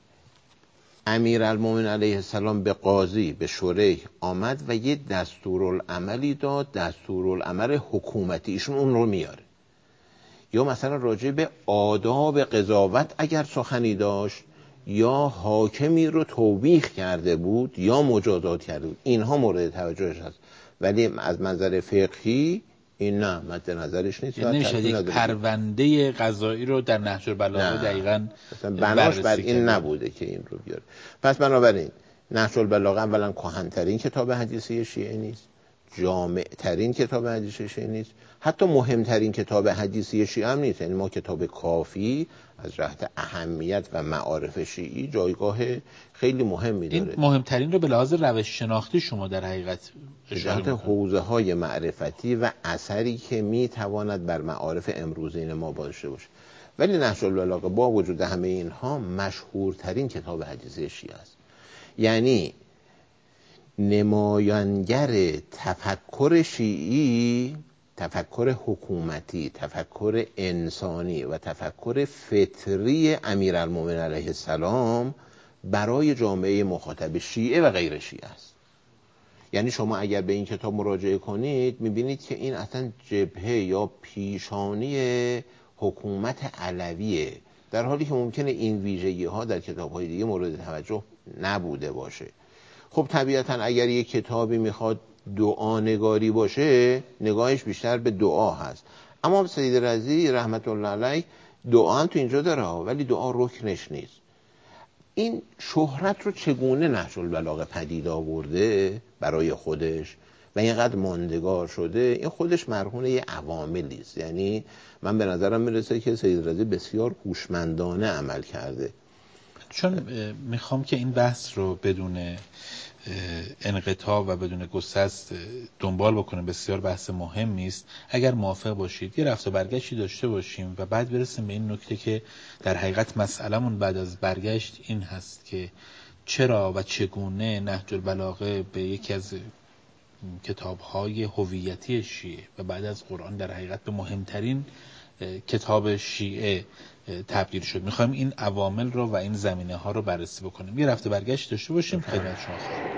امیرالمومنین علیه السلام به قاضی، به شریح آمد و یه دستورالعملی داد، دستورالعمل حکومتی، ایشون اون رو میاره. یا مثلا راجع به آداب قضاوت اگر سخنی داشت، یا حاکمی رو توبیخ کرده بود یا مجازات کرده بود، اینها مورد توجهش هست. ولی از منظر فقهی این نه، مد نظرش نیست. یعنی نمیشه یک پرونده قضایی رو در نهج البلاغه دقیقاً بناش بر این نبوده که این رو بیاره. پس بنابراین نهج البلاغه اولا کهن‌ترین کتاب حدیثی شیعه نیست، جامع ترین کتاب حدیثی شیعه نیست، حتی مهمترین کتاب حدیثی شیعه هم نیست. یعنی ما کتاب کافی از جهت اهمیت و معارف شیعی جایگاه خیلی مهمی داره. این مهمترین رو به لحاظ روش شناختی شما در حقیقت اشاره می‌کنید، حوزه های معرفتی و اثری که میتواند بر معارف امروزین ما داشته باشه. ولی نهج البلاغه با وجود همه اینها مشهورترین کتاب حدیثی شیعه است. یعنی نمایانگر تفکر شیعی، تفکر حکومتی، تفکر انسانی و تفکر فطری امیرالمومنین علیه السلام برای جامعه مخاطب شیعه و غیر شیعه است. یعنی شما اگر به این کتاب مراجعه کنید میبینید که این اصلا جبهه یا پیشانی حکومت علویه، در حالی که ممکنه این ویژگی ها در کتاب های دیگه مورد توجه نبوده باشه. خب طبیعتا اگر یک کتابی میخواد دعا نگاری باشه، نگاهش بیشتر به دعا هست. اما سید رضی رحمت الله علیه دعا هم تو اینجا داره، ولی دعا رکنش نیست. این شهرت رو چگونه نهج البلاغه پدید آورده برای خودش و اینقدر ماندگار شده، این خودش مرهون یه عواملی است. یعنی من به نظرم میرسه که سید رضی بسیار هوشمندانه عمل کرده. چون میخوام که این بحث رو بدون انقطاع و بدون گسست دنبال بکنیم، بسیار بحث مهمی است. اگر موافق باشید یه رفت و برگشتی داشته باشیم و بعد برسیم به این نکته که در حقیقت مسئله‌مون بعد از برگشت این هست که چرا و چگونه نهج البلاغه به یکی از کتاب‌های هویتی شیعه و بعد از قرآن در حقیقت به مهمترین کتاب شیعه تبدیل شد. میخوایم این عوامل رو و این زمینه ها رو بررسی بکنیم. یه رفت و برگشت داشته باشیم. خدمت شما خواهیم.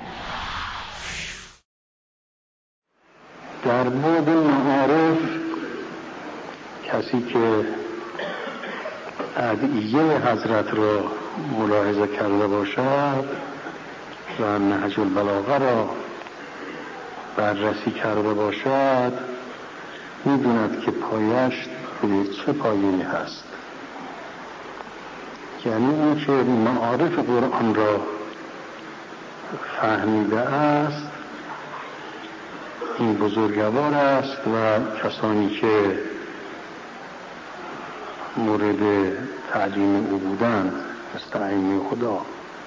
در باب معارف کسی که ادعیه حضرت را ملاحظه کرده باشد و نهج البلاغه را بررسی کرده باشد، می‌داند که پایش روی چه پایه‌ای هست. یعنی این که معارف قرآن را فهمیده است، این بزرگوار است و کسانی که مورد تعلیم او بودند مثل ائمه خدا.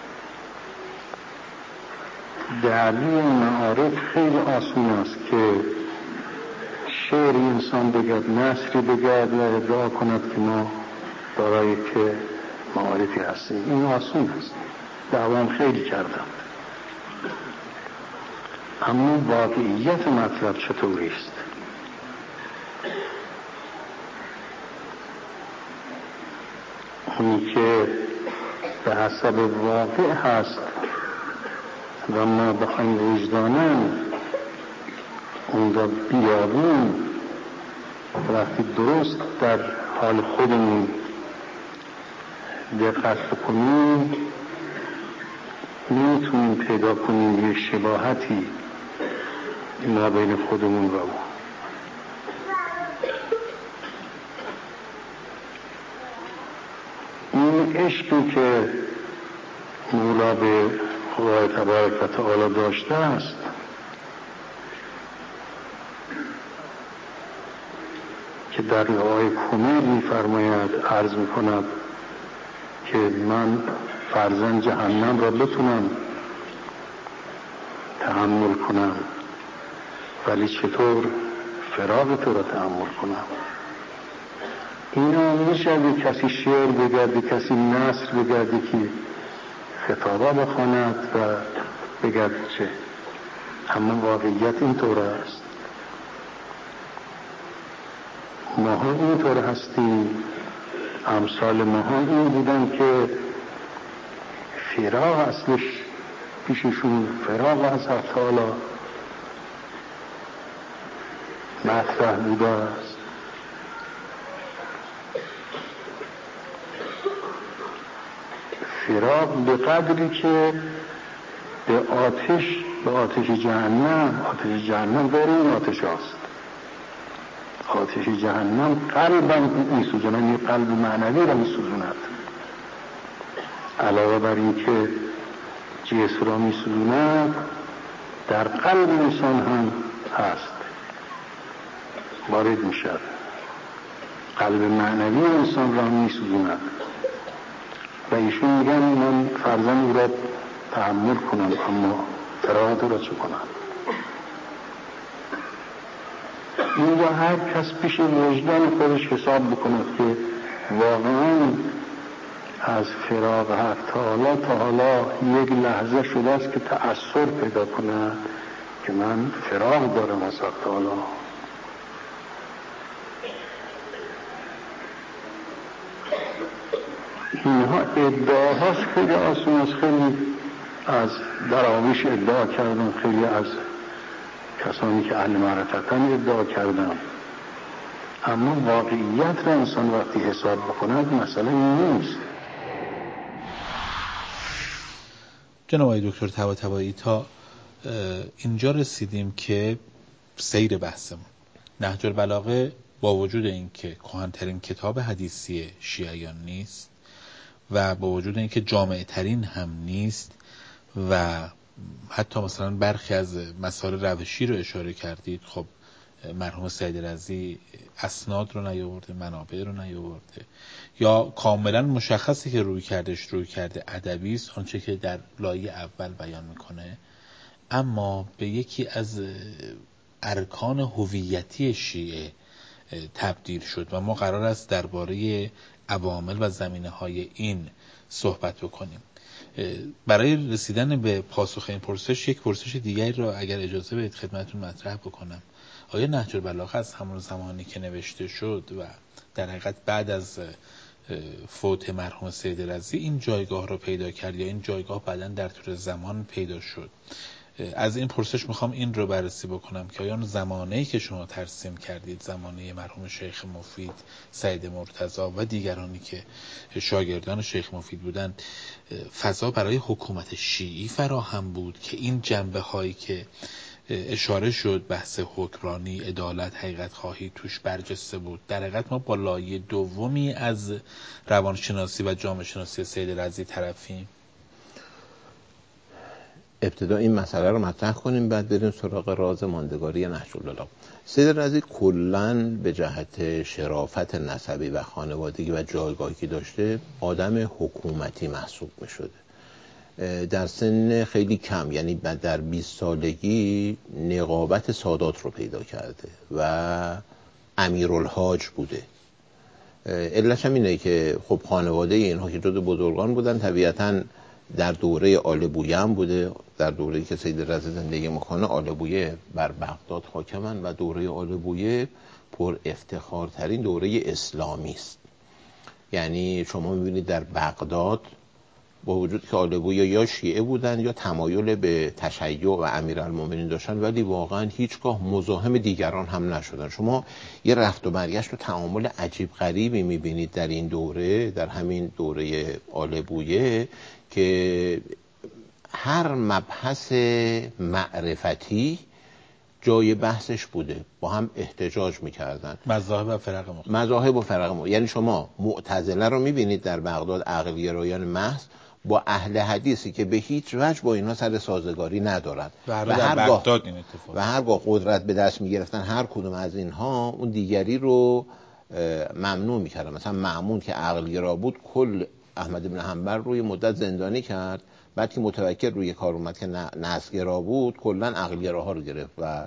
دعوی معارف خیلی آسان است که شعر انسان بگد، نثری بگد و ادعا کند که ما دارای که معارفی هستیم. این آسان است، دعوام خیلی کردم. اما واقعیت مطلب چطوری است؟ اونی که به حسب واقع هست و ما بخوایم وجدانن اون را بیابیم، وقتی درست در حال خودمون دقت بکنیم نمیتونیم پیدا کنیم یک شباهتی ما بین خودمون و او. این عشقی که مولا به خدای تبارک و تعالی داشته است که در دعای کمیل می‌فرماید، عرض می‌کند که من فرزند جهنم را بتونم تحمل کنم، ولی چطور فراق تو را تحمل کنم؟ اینا میشه کسی شعر بگرده، کسی نثر بگرده که خطابه بخواند و بگرده چه، اما واقعیت اینطور است. ما ها اینطور هستیم، امثال ما ها این بودن که فراق اصلش پیششون، فراق از حق تعالی مطرح بوده است. فراق به قدری که به آتش به آتش جهنم، آتش جهنم غیر این آتش هست. آتش جهنم قلبم میسوزند، یه قلب معنوی را میسوزند، علاوه بر این که جسم را میسوزند در قلب انسان هم هست، وارد میشد، قلب معنوی انسان را میسوزند. و ایشون میگن من فرزند او را تحمل کنم، اما فراغت او را چه کنم؟ اینجا هر کس پیش وجدان خودش حساب بکند که واقعا از فراق حق تعالی تا حالا یک لحظه شده است که تأثیر پیدا کند که من فراق دارم از حق تعالی. اینها ادعاهاست، خیلی آسان است. خیلی از دراویش ادعا کردن، خیلی از کسانی که اهل معرفتن ادعا کردن، اما واقعیت را انسان وقتی حساب بکند مسئله این نیست. جناب آقای دکتر طباطبایی، تا اینجا رسیدیم که سیر بحثمون نهج البلاغه با وجود اینکه کهن‌ترین کتاب حدیثی شیعیان نیست و با وجود اینکه جامع ترین هم نیست و حتی مثلا برخی از مسائل روشی رو اشاره کردید، خب مرحوم سید رضی اسناد رو نیاورده، منابع رو نیاورده، یا کاملا مشخصی که روی کردش روی کرده ادبی است، آنچه که در لایه اول بیان میکنه، اما به یکی از ارکان هویتی شیعه تبدیل شد و ما قرار است درباره عوامل و زمینه‌های این صحبت بکنیم. برای رسیدن به پاسخ این پرسش یک پرسش دیگری را اگر اجازه بدید خدمتتون مطرح بکنم. آیا نهج البلاغه از همون زمانی که نوشته شد و در حقیقت بعد از فوت مرحوم سید رضی این جایگاه را پیدا کرد یا این جایگاه بعداً در طول زمان پیدا شد از این پرسش میخوام این رو بررسی بکنم که آیا زمانه‌ای که شما ترسیم کردید، زمانه مرحوم شیخ مفید، سید مرتضی و دیگرانی که شاگردان شیخ مفید بودند، فضا برای حکومت شیعی فراهم بود که این جنبه هایی که اشاره شد، بحث حکمرانی، عدالت، حقیقت خواهی توش برجسته بود؟ در حقیقت ما با لایه دومی از روانشناسی و جامعه شناسی سید رضی طرفیم. ابتدا این مسئله رو مطرح کنیم، بعد بریم سراغ راز ماندگاری نهج البلاغه. سید رضی کلاً به جهت شرافت نسبی و خانوادگی و جایگاهی که داشته آدم حکومتی محسوب می شده. در سن خیلی کم، یعنی در بیست سالگی نقابت سادات رو پیدا کرده و امیرالحاج بوده. علتش هم اینه که خب خانواده اینها که جزو بزرگان بودن، طبیعتاً در دوره آل بویه هم بوده. در دوره‌ای که سید رضی زندگی میکنه آل بویه بر بغداد حاکمن و دوره آل بویه پر افتخارترین دوره اسلامی است. یعنی شما میبینید در بغداد با وجود که آل بویه یا شیعه بودن یا تمایل به تشیع و امیرالمومنین داشتن، ولی واقعا هیچگاه مزاحم دیگران هم نشدن. شما یه رفت و برگشت و تعامل عجیب غریبی میبینید در این دوره، در همین دوره آل بویه، که هر مبحث معرفتی جای بحثش بوده، با هم احتجاج میکردن. مذاهب و فرق مختلف مذاهب و فرق مختلف. یعنی شما معتزله رو میبینید در بغداد، عقل‌گرایان محض، با اهل حدیثی که به هیچ وجه با اینها سر سازگاری ندارن و هر بغداد این اتفاق و هرگاه قدرت به دست میگرفتن هر کدوم از اینها اون دیگری رو ممنوع میکردن. مثلا مأمون که عقل‌گرا بود کل احمد بن حنبل روی مدت زندانی کرد، بعد که متوکل روی کار اومد که نسگرا بود کلا عقل‌گراها رو گرفت و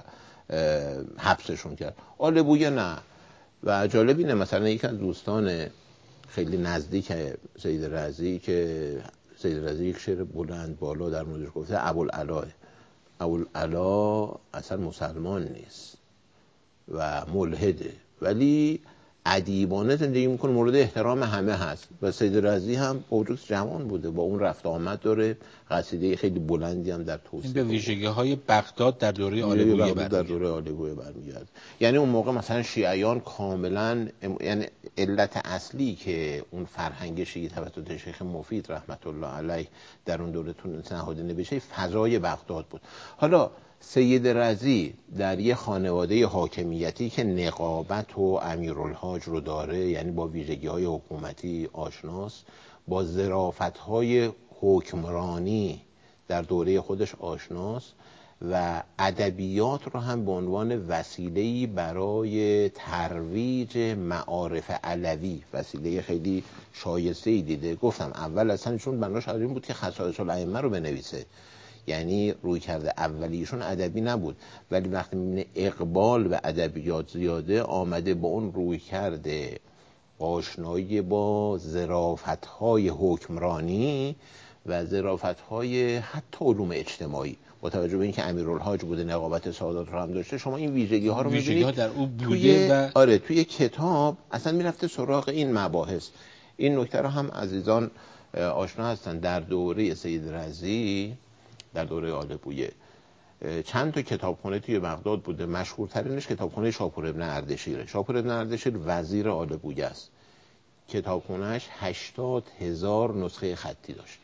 حبسشون کرد. آل بویه نه. و جالب اینه مثلا یک از دوستان خیلی نزدیک سید رضی که سید رضی یک شعر بلند بالا در موردش گفته، ابوالعلا ابوالعلا اصلا مسلمان نیست و ملحده، ولی ادیبانه زندگی میکنه، مورد احترام همه هست. و سید رضی هم با وجود جوان بوده، با اون رفت آمد داره، قصیده خیلی بلندی هم در توصیف. این به ویژگی های بغداد در دوره آل بویه برمیگرده. در دوره آل بویه برمیگرده. یعنی اون موقع مثلا شیعیان کاملا، یعنی علت اصلی که اون فرهنگ شیعی توسط شیخ مفید رحمت الله علیه در اون دوره تونست نهادینه بشه، فضای بغداد بود. حالا سید رضی در یه خانواده حاکمیتی که نقابت و امیرالحاج رو داره، یعنی با ویژگی‌های حکومتی آشناست، با ظرافت‌های حکمرانی در دوره خودش آشناست و ادبیات رو هم به عنوان وسیله‌ای برای ترویج معارف علوی، وسیله خیلی شایسته‌ای دیده. گفتم اول اصلا چون بناش این بود که خصائص الائمه رو بنویسه، یعنی روی کرده اولیشون ادبی نبود، ولی وقتی میبینه اقبال به ادبیات زیاده، آمده با اون روی کرده آشنایی با ظرافت‌های حکمرانی و ظرافت‌های حتی علوم اجتماعی، با توجه به اینکه امیرالحاج بوده، نقابت سادات رو هم داشته، شما این ویژگی ها رو می‌بینید در او بوده. توی و آره توی کتاب اصلا میرفته سراغ این مباحث. این نکته رو هم عزیزان آشنا هستن. در دوره سید رضی، در دوره آل بویه، چند تا کتابخونه توی بغداد بوده. مشهورترینش کتابخونه شاپور ابن اردشیره. شاپور ابن اردشیر وزیر آل بویه است. کتابخونهش هشتاد هزار نسخه خطی داشت.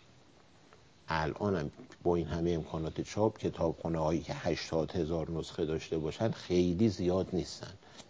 الان هم با این همه امکانات چاپ، کتابخونه هایی که هشتاد هزار نسخه داشته باشن خیلی زیاد نیستن.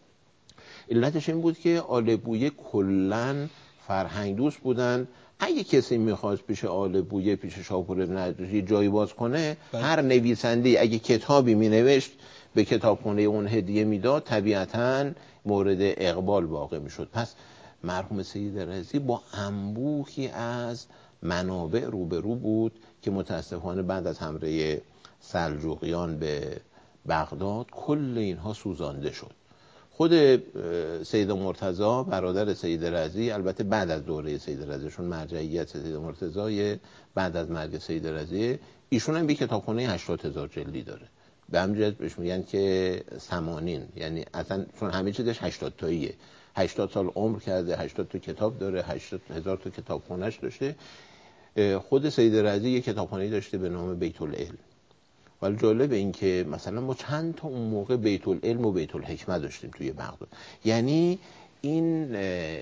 علتش این بود که آل بویه کلن فرهنگ دوست بودن. اگه کسی میخواست پیش آل بویه، پیش شاپور ابن اردشیر جایی باز کنه، بله. هر نویسنده اگه کتابی مینوشت به کتابخونه اون هدیه میداد، طبیعتاً مورد اقبال واقع میشد. پس مرحوم سید رضی با انبوهی از منابع روبرو بود که متاسفانه بعد از حمله سلجوقیان به بغداد کل اینها سوزانده شد. خود سید مرتضی برادر سید رضی، البته بعد از دوره سید رضی، چون مرجعیت سید مرتضی بعد از مرگ سید رضی، ایشون هم یک کتابخونه هشتاد هزار جلدی داره. به همین جهت بهش میگن که ثمانین، یعنی اصلا چون همه چیزش هشتاد تاییه. هشتاد سال عمر کرده، هشتاد تا کتاب داره، هشتاد هزار تا کتابخونه‌اش داشته. خود سید رضی یک کتابخانه‌ای داشته به نام بیت العلم. ولی جالب این که مثلا ما چند تا اون موقع بیت العلم و بیت الحکمه داشتیم توی بغداد. یعنی این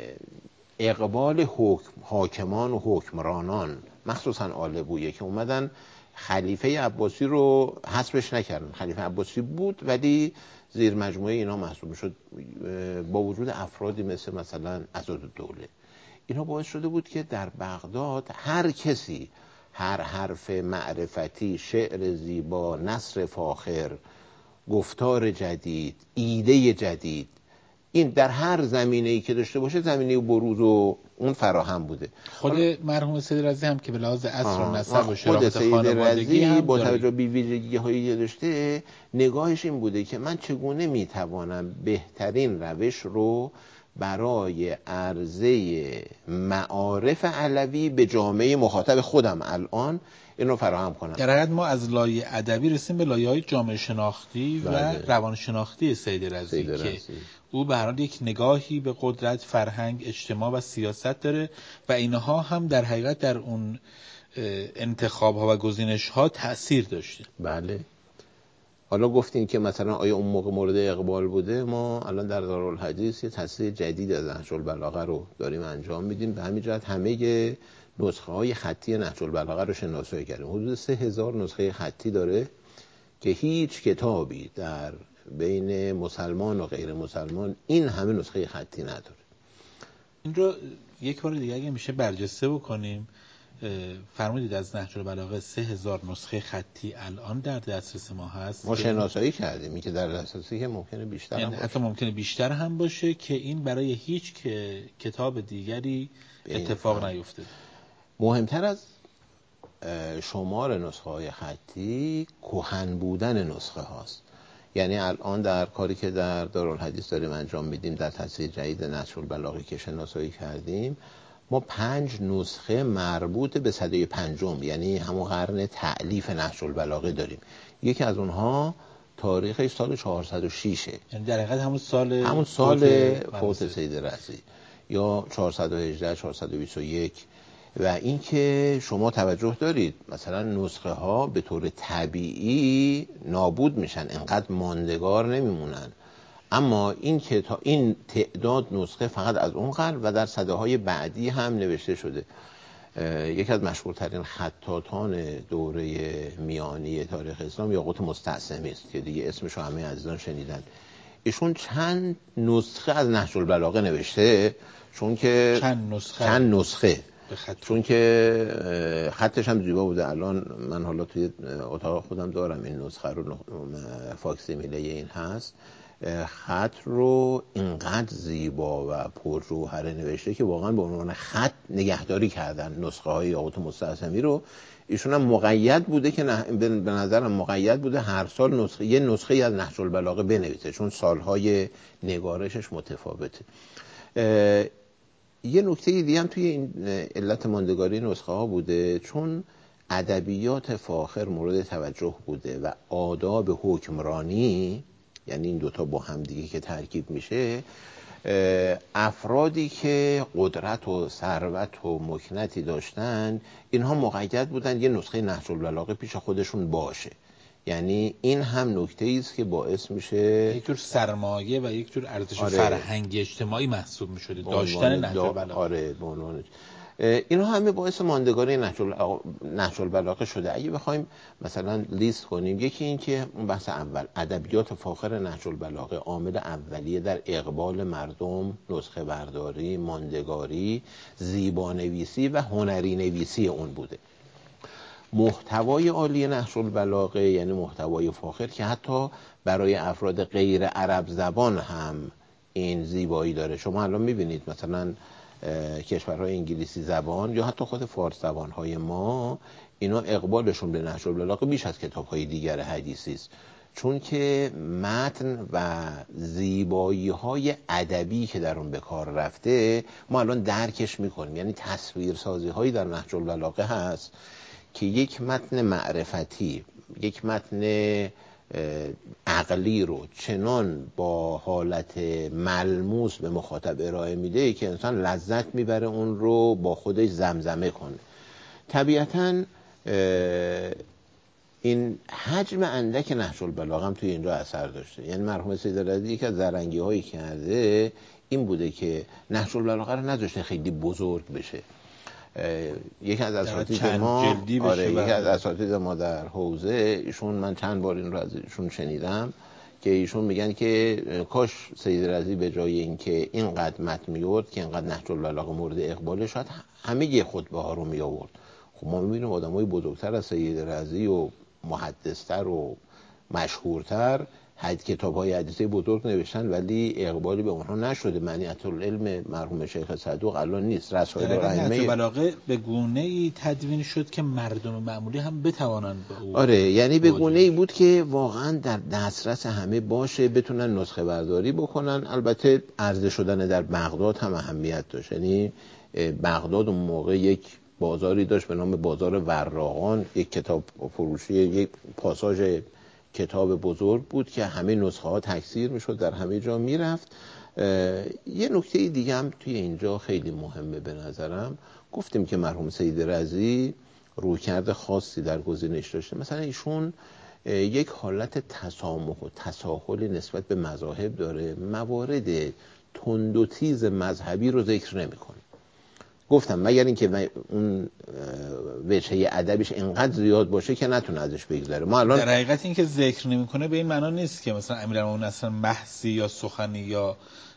اقبال حکم حاکمان و حکمرانان مخصوصا آل بویه که اومدن خلیفه عباسی رو حذفش نکردن، خلیفه عباسی بود ولی زیر مجموعه اینا محسوب میشد، با وجود افرادی مثل مثلا عضدالدوله. اینا باعث شده بود که در بغداد هر کسی هر حرف معرفتی، شعر زیبا، نثر فاخر، گفتار جدید، ایده جدید، این در هر زمینه‌ای که داشته باشه زمینه بروز و اون فراهم بوده. خود مرحوم سید رضی هم که به لحاظ عصر و نسب و خود شرافت خانوادگی هم با توجه به ویژگی‌هایی که داشته نگاهش این بوده که من چگونه میتوانم بهترین روش رو برای عرضه معارف علوی به جامعه مخاطب خودم الان این رو فراهم کنم. در حقیقت ما از لایه ادبی رسیم به لایه‌های جامعه شناختی و بله. روان شناختی سید رضی سید که رضی. او به هر حال یک نگاهی به قدرت، فرهنگ، اجتماع و سیاست داره و اینها هم در حقیقت در اون انتخاب ها و گزینش ها تأثیر داشته. بله. حالا گفتین که مثلا آیا اون موقع مورد اقبال بوده؟ ما الان در دارالحدیث یه تصحیح جدید از نهج البلاغه رو داریم انجام میدیم، به همین جهت همه نسخه های خطی نهج البلاغه رو شناسایی کردیم. حدود سه هزار نسخه خطی داره که هیچ کتابی در بین مسلمان و غیر مسلمان این همه نسخه خطی نداره. این رو یک بار دیگه اگه میشه برجسته بکنیم. فرمودید از نهج البلاغه سه هزار نسخه خطی الان در دسترس ما هست. ما شناسایی کردیم که در دسترسی که ممکنه بیشتر هم باشه. حتی ممکنه بیشتر هم باشه که این برای هیچ که کتاب دیگری اتفاق نیفتاده. مهمتر از شمار نسخه های خطی کهن بودن نسخه هاست. یعنی الان در کاری که در دارالحدیث داریم انجام میدیم در تصحیح جدید نهج البلاغه که شناسایی کردیم، ما پنج نسخه مربوط به سده پنجم یعنی همون قرن تألیف نهج البلاغه داریم. یکی از اونها تاریخش سال چهارصد و شش، یعنی در حقیقت همون سال همون سال فوت سید رضی، یا چهارصد و هجده چهارصد و بیست و یک. و اینکه شما توجه دارید مثلا نسخه ها به طور طبیعی نابود میشن، انقدر ماندگار نمیمونن، اما این که تا این تعداد نسخه فقط از اون قرن و در سده های بعدی هم نوشته شده. یکی از مشهورترین خطاطان دوره میانی تاریخ اسلام یاقوت مستعصمی است که دیگه اسمش رو همه عزیزان شنیدن. ایشون چند نسخه از نهج البلاغه نوشته، چون که چند نسخه چند نسخه چون که خطش هم زیبا بوده. الان من حالا توی اتاق خودم دارم این نسخه رو، فاکسیمیله این هست. خط رو اینقدر زیبا و پرجوهره نوشته که واقعا به عنوان خط نگهداری کردن نسخه های یاقوت مستعصمی رو. ایشون هم مقید بوده که به نظرم مقید بوده هر سال نسخه یه نسخه از نهج البلاغه بنویسه، چون سالهای نگارشش متفاوته. یه نکته دیگه هم توی این علت ماندگاری نسخه ها بوده، چون ادبیات فاخر مورد توجه بوده و آداب حکمرانی، یعنی این دوتا با هم دیگه که ترکیب میشه، افرادی که قدرت و ثروت و مکنتی داشتن اینها مقید بودن یه نسخه نهج البلاغه پیش خودشون باشه. یعنی این هم نکته است که باعث میشه یک جور سرمایه و یک جور ارزش آره فرهنگی اجتماعی محسوب میشده داشتن نهج البلاغه. آره به عنوان اینا همه باعث ماندگاری نهج البلاغه شده. اگه بخوایم مثلا لیست کنیم، یکی این که بحث اول ادبیات فاخر نهج البلاغه عامل اولیه در اقبال مردم، نسخه برداری، ماندگاری، زیبانویسی و هنری نویسی اون بوده. محتوای عالی نهج البلاغه یعنی محتوای فاخر که حتی برای افراد غیر عرب زبان هم این زیبایی داره. شما الان میبینید مثلا کشورهای انگلیسی زبان یا حتی خود فارس زبانهای ما، اینا اقبالشون به نهج البلاغه بیش از کتابهای دیگر حدیثی است، چون که متن و زیبایی‌های ادبی که در اون به کار رفته ما الان درکش میکنیم. یعنی تصویرسازی‌هایی در نهج البلاغه هست که یک متن معرفتی، یک متن عقلی رو چنان با حالت ملموس به مخاطب ارائه میده که انسان لذت میبره اون رو با خودش زمزمه کنه. طبیعتاً این حجم اندک نهج البلاغه هم توی اینجا اثر داشته. یعنی مرحوم سید رضی یک از زرنگی هایی کرده این بوده که نهج البلاغه رو نذاشته خیلی بزرگ بشه. یکی از اساتید ما آره یکی از اساتید ما در حوزه ایشون، من چند بار این رو از ایشون شنیدم که ایشون میگن که کاش سید رضی به جای اینکه اینقدر متن میورد که اینقدر نهج البلاغه مورد اقبال شد، همه خطبه ها رو می آورد. خب ما میبینیم آدمای بزرگتر از سید رضی و محدثتر و مشهورتر حد کتاب‌های حدیثی بزرگ نوشتن ولی اقبالی به اونها نشده. معنیت العلم مرحوم شیخ صدوق الان نیست. رسائل ائمه نهج البلاغه به گونه‌ای تدوین شد که مردم معمولی هم بتوانند به او آره یعنی به گونه‌ای بود که واقعا در دسترس همه باشه، بتونن نسخه برداری بکنن. البته عرضه شدن در بغداد هم اهمیت داشت. یعنی بغداد اون موقع یک بازاری داشت به نام بازار وراقان، یک کتاب فروشی، یک پاساژ کتاب بزرگ بود که همه نسخه ها تکثیر میشد، در همه جا میرفت. یه نکته دیگه هم توی اینجا خیلی مهمه به نظرم، گفتیم که مرحوم سید رضی رویکرد خاصی در گزینش داشته. مثلا ایشون یک حالت تسامح و تساهل نسبت به مذاهب داره، موارد تند و تیز مذهبی رو ذکر نمیکنه. گفتم مگر اینکه اون وجهه ادبیش اینقدر زیاد باشه که نتونه ازش بگذره. ما الان در حقیقت این که ذکر نمیکنه به این معنا نیست که مثلا امیرالمومنین اصلا بحثی یا سخنی یا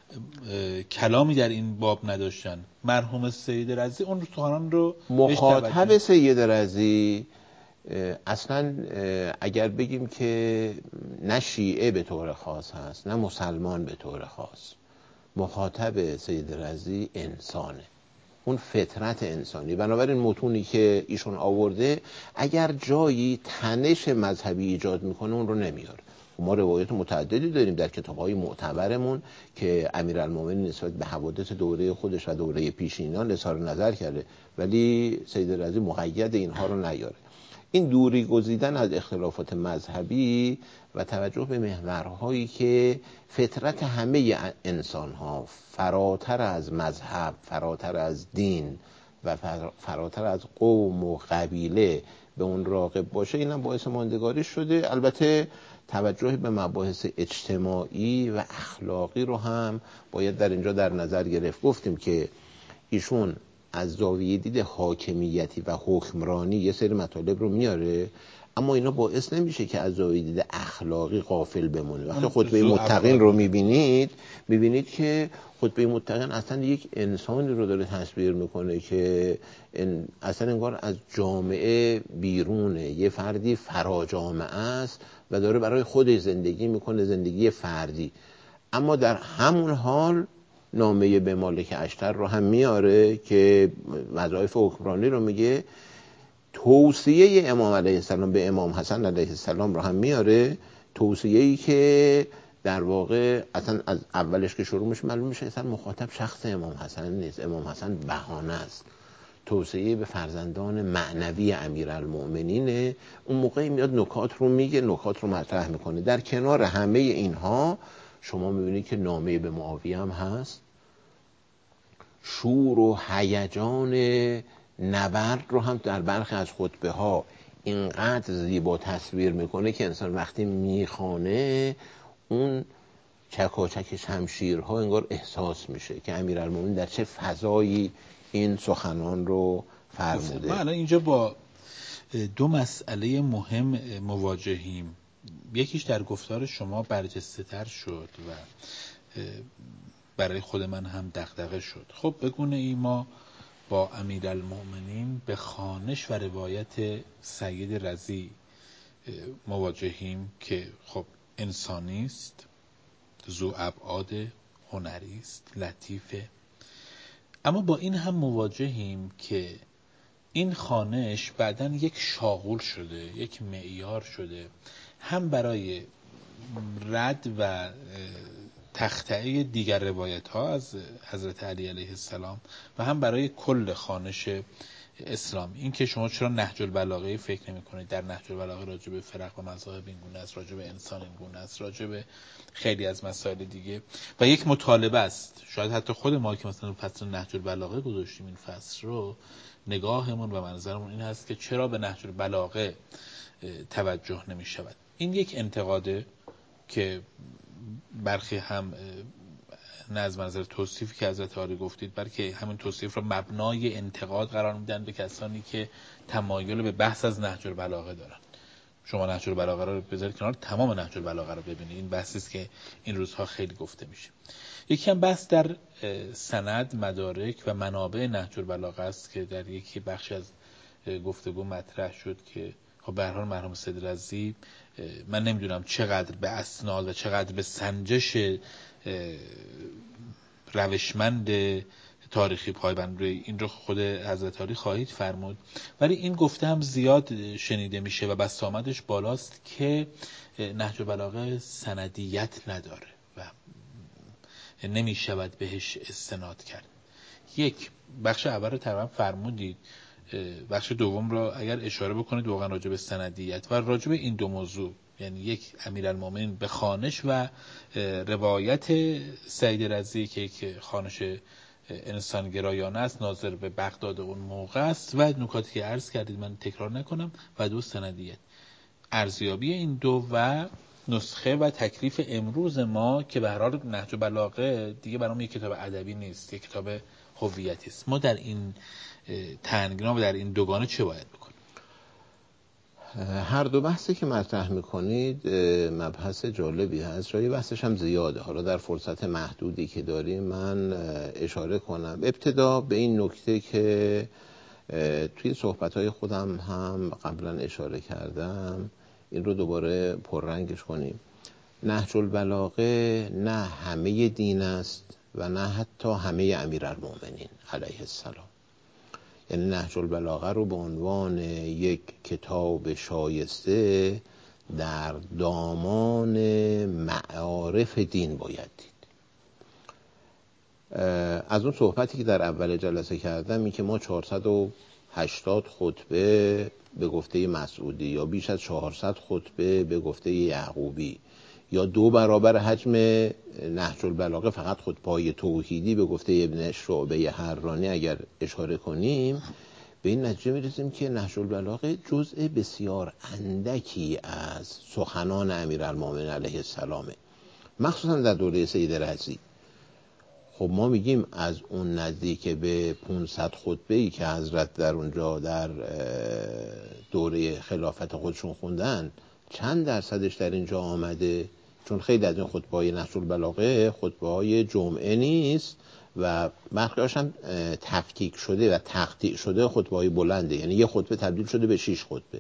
کلامی در این باب نداشتن. مرحوم سید رضی اون سخنان رو مخاطب سید رضی اصلا اگر بگیم که نه شیعه به طور خاص هست نه مسلمان به طور خاص، مخاطب سید رضی انسانه، اون فطرت انسانی. بنابراین متونی که ایشون آورده اگر جایی تنش مذهبی ایجاد میکنه اون رو نمیاره. ما روایت متعددی داریم در کتاب‌های معتبرمون که امیرالمومنین نسبت به حوادث دوره خودش و دوره پیشینان اظهار نظر کرده ولی سید رضی مقید اینها رو نیاره. این دوری گزیدن از اختلافات مذهبی و توجه به محورهایی که فطرت همه انسان‌ها فراتر از مذهب، فراتر از دین و فراتر از قوم و قبیله به اون راغب باشه، اینم باعث ماندگاری شده. البته توجه به مباحث اجتماعی و اخلاقی رو هم باید در اینجا در نظر گرفت. گفتیم که ایشون از زاویه دید حاکمیتی و حکمرانی یه سری مطالب رو میاره، اما اینا باعث نمیشه که از زاویه دید اخلاقی غافل بمونه. وقتی خطبه متقین رو میبینید میبینید که خطبه متقین اصلا یک انسانی رو داره تصویر میکنه که اصلا انگار از جامعه بیرونه، یه فردی فراجامعه است و داره برای خودش زندگی میکنه، زندگی فردی. اما در همون حال نامه به مالک اشتر رو هم میاره که وظایف حکمرانی رو میگه، توصیه امام علیه السلام به امام حسن علیه السلام رو هم میاره، توصیه‌ای که در واقع اصلا از اولش که شروع میشه معلوم میشه اصلا مخاطب شخص امام حسن نیست، امام حسن بهانه است. توصیه به فرزندان معنوی امیرالمؤمنینه. اون موقعی میاد نکات رو میگه، نکات رو مطرح میکنه. در کنار همه اینها شما میبینید که نامه به معاویه هم هست، شور و هیجان نبرد رو هم در برخی از خطبه ها اینقدر زیبا تصویر میکنه که انسان وقتی میخوانه اون چکاچک شمشیرها انگار احساس میشه که امیرالمومنین در چه فضایی این سخنان رو فرموده. ما الان اینجا با دو مسئله مهم مواجهیم. یکیش در گفتار شما برجسته تر شد و برای خود من هم دغدغه شد. خب بگونه ای ما با امیرالمؤمنین به خوانش و روایت سید رضی مواجهیم که خب انسانی است، ذو ابعاد هنری است، لطیفه. اما با این هم مواجهیم که این خوانش بعداً یک شاغول شده، یک معیار شده، هم برای رد و تخطئه دیگر روایت ها از حضرت علی علیه السلام و هم برای کل خوانش اسلام. این که شما چرا نهج البلاغه فکر نمی کنید؟ در نهج البلاغه راجع به فرق و مذاهب این گونه است، راجع به انسان این گونه است، راجع به خیلی از مسائل دیگه. و یک مطالبه است، شاید حتی خود ما که مثلا فصل نهج البلاغه گذاشتیم این فصل رو، نگاهمون و منظرمون این هست که چرا به نهج البلاغه توجه نمی شود. این یک انتقاده که برخی هم نه از منظر توصیفی که حضرت عالی گفتید، بلکه همین توصیف را مبنای انتقاد قرار میدن به کسانی که تمایل به بحث از نهج البلاغه دارن. شما نهج البلاغه رو بذارید کنار، تمام نهج البلاغه رو ببینید. این بحثی است که این روزها خیلی گفته میشه. یکی هم بحث در سند، مدارک و منابع نهج البلاغه است که در یکی بخش از گفتگو مطرح شد که خب به هر حال مرحوم سید رضی، من نمیدونم چقدر به اسناد و چقدر به سنجش روشمند تاریخی پایبند روی این رو خود حضرت عالی خواهید فرمود، ولی این گفته هم زیاد شنیده میشه و بسامدش بالاست که نهج البلاغه سندیت نداره و نمیشود بهش استناد کرد. یک بخش اول رو تقریبا فرمودید، بخش دوم رو اگر اشاره بکنید واقعا راجع به سندیت و راجع به این دو موضوع، یعنی یک امیرالمومنین به خوانش و روایت سید رضی که یک خوانش انسان گرایانه است، ناظر به بغداد اون موقع است، و نکاتی که عرض کردید من تکرار نکنم، و دو سندیت. ارزیابی این دو و نسخه و تکلیف امروز ما که به هر حال نهج البلاغه دیگه برام یک کتاب ادبی نیست، یک کتاب هویتی است. ما در این تنگنا و در این دوگانه چه باید بکنیم؟ هر دو بحثی که مطرح میکنید مبحث جالبی هست، جای بحثش هم زیاده. حالا در فرصت محدودی که داریم من اشاره کنم. ابتدا به این نکته که توی صحبتهای خودم هم قبلا اشاره کردم، این رو دوباره پررنگش کنیم. نهج البلاغه نه همه دین است و نه حتی همه امیرالمومنین علیه السلام. یعنی نهج البلاغه رو به عنوان یک کتاب شایسته در دامان معارف دین باید دید. از اون صحبتی که در اول جلسه کردم، این که ما چهارصد و هشتاد خطبه به گفته مسعودی یا بیش از چهارصد خطبه به گفته یعقوبی یا دو برابر حجم نهج البلاغه فقط خطبه‌های توحیدی به گفته ابن شعبه حرانی اگر اشاره کنیم، به این نتیجه میرسیم که نهج البلاغه جزء بسیار اندکی از سخنان امیرالمومنین علیه السلام، مخصوصا در دوره سید رضی. خب ما میگیم از اون نزدیک به پانصد خطبه‌ای که حضرت در اونجا در دوره خلافت خودشون خوندن، چند درصدش در اینجا آمده؟ چون خیلی از این خطبه‌های نهج البلاغه خطبه‌های جمعه نیست و برخی‌هاش هم تفکیک شده و تقطیع شده خطبه‌های بلنده، یعنی یه خطبه تبدیل شده به شش خطبه.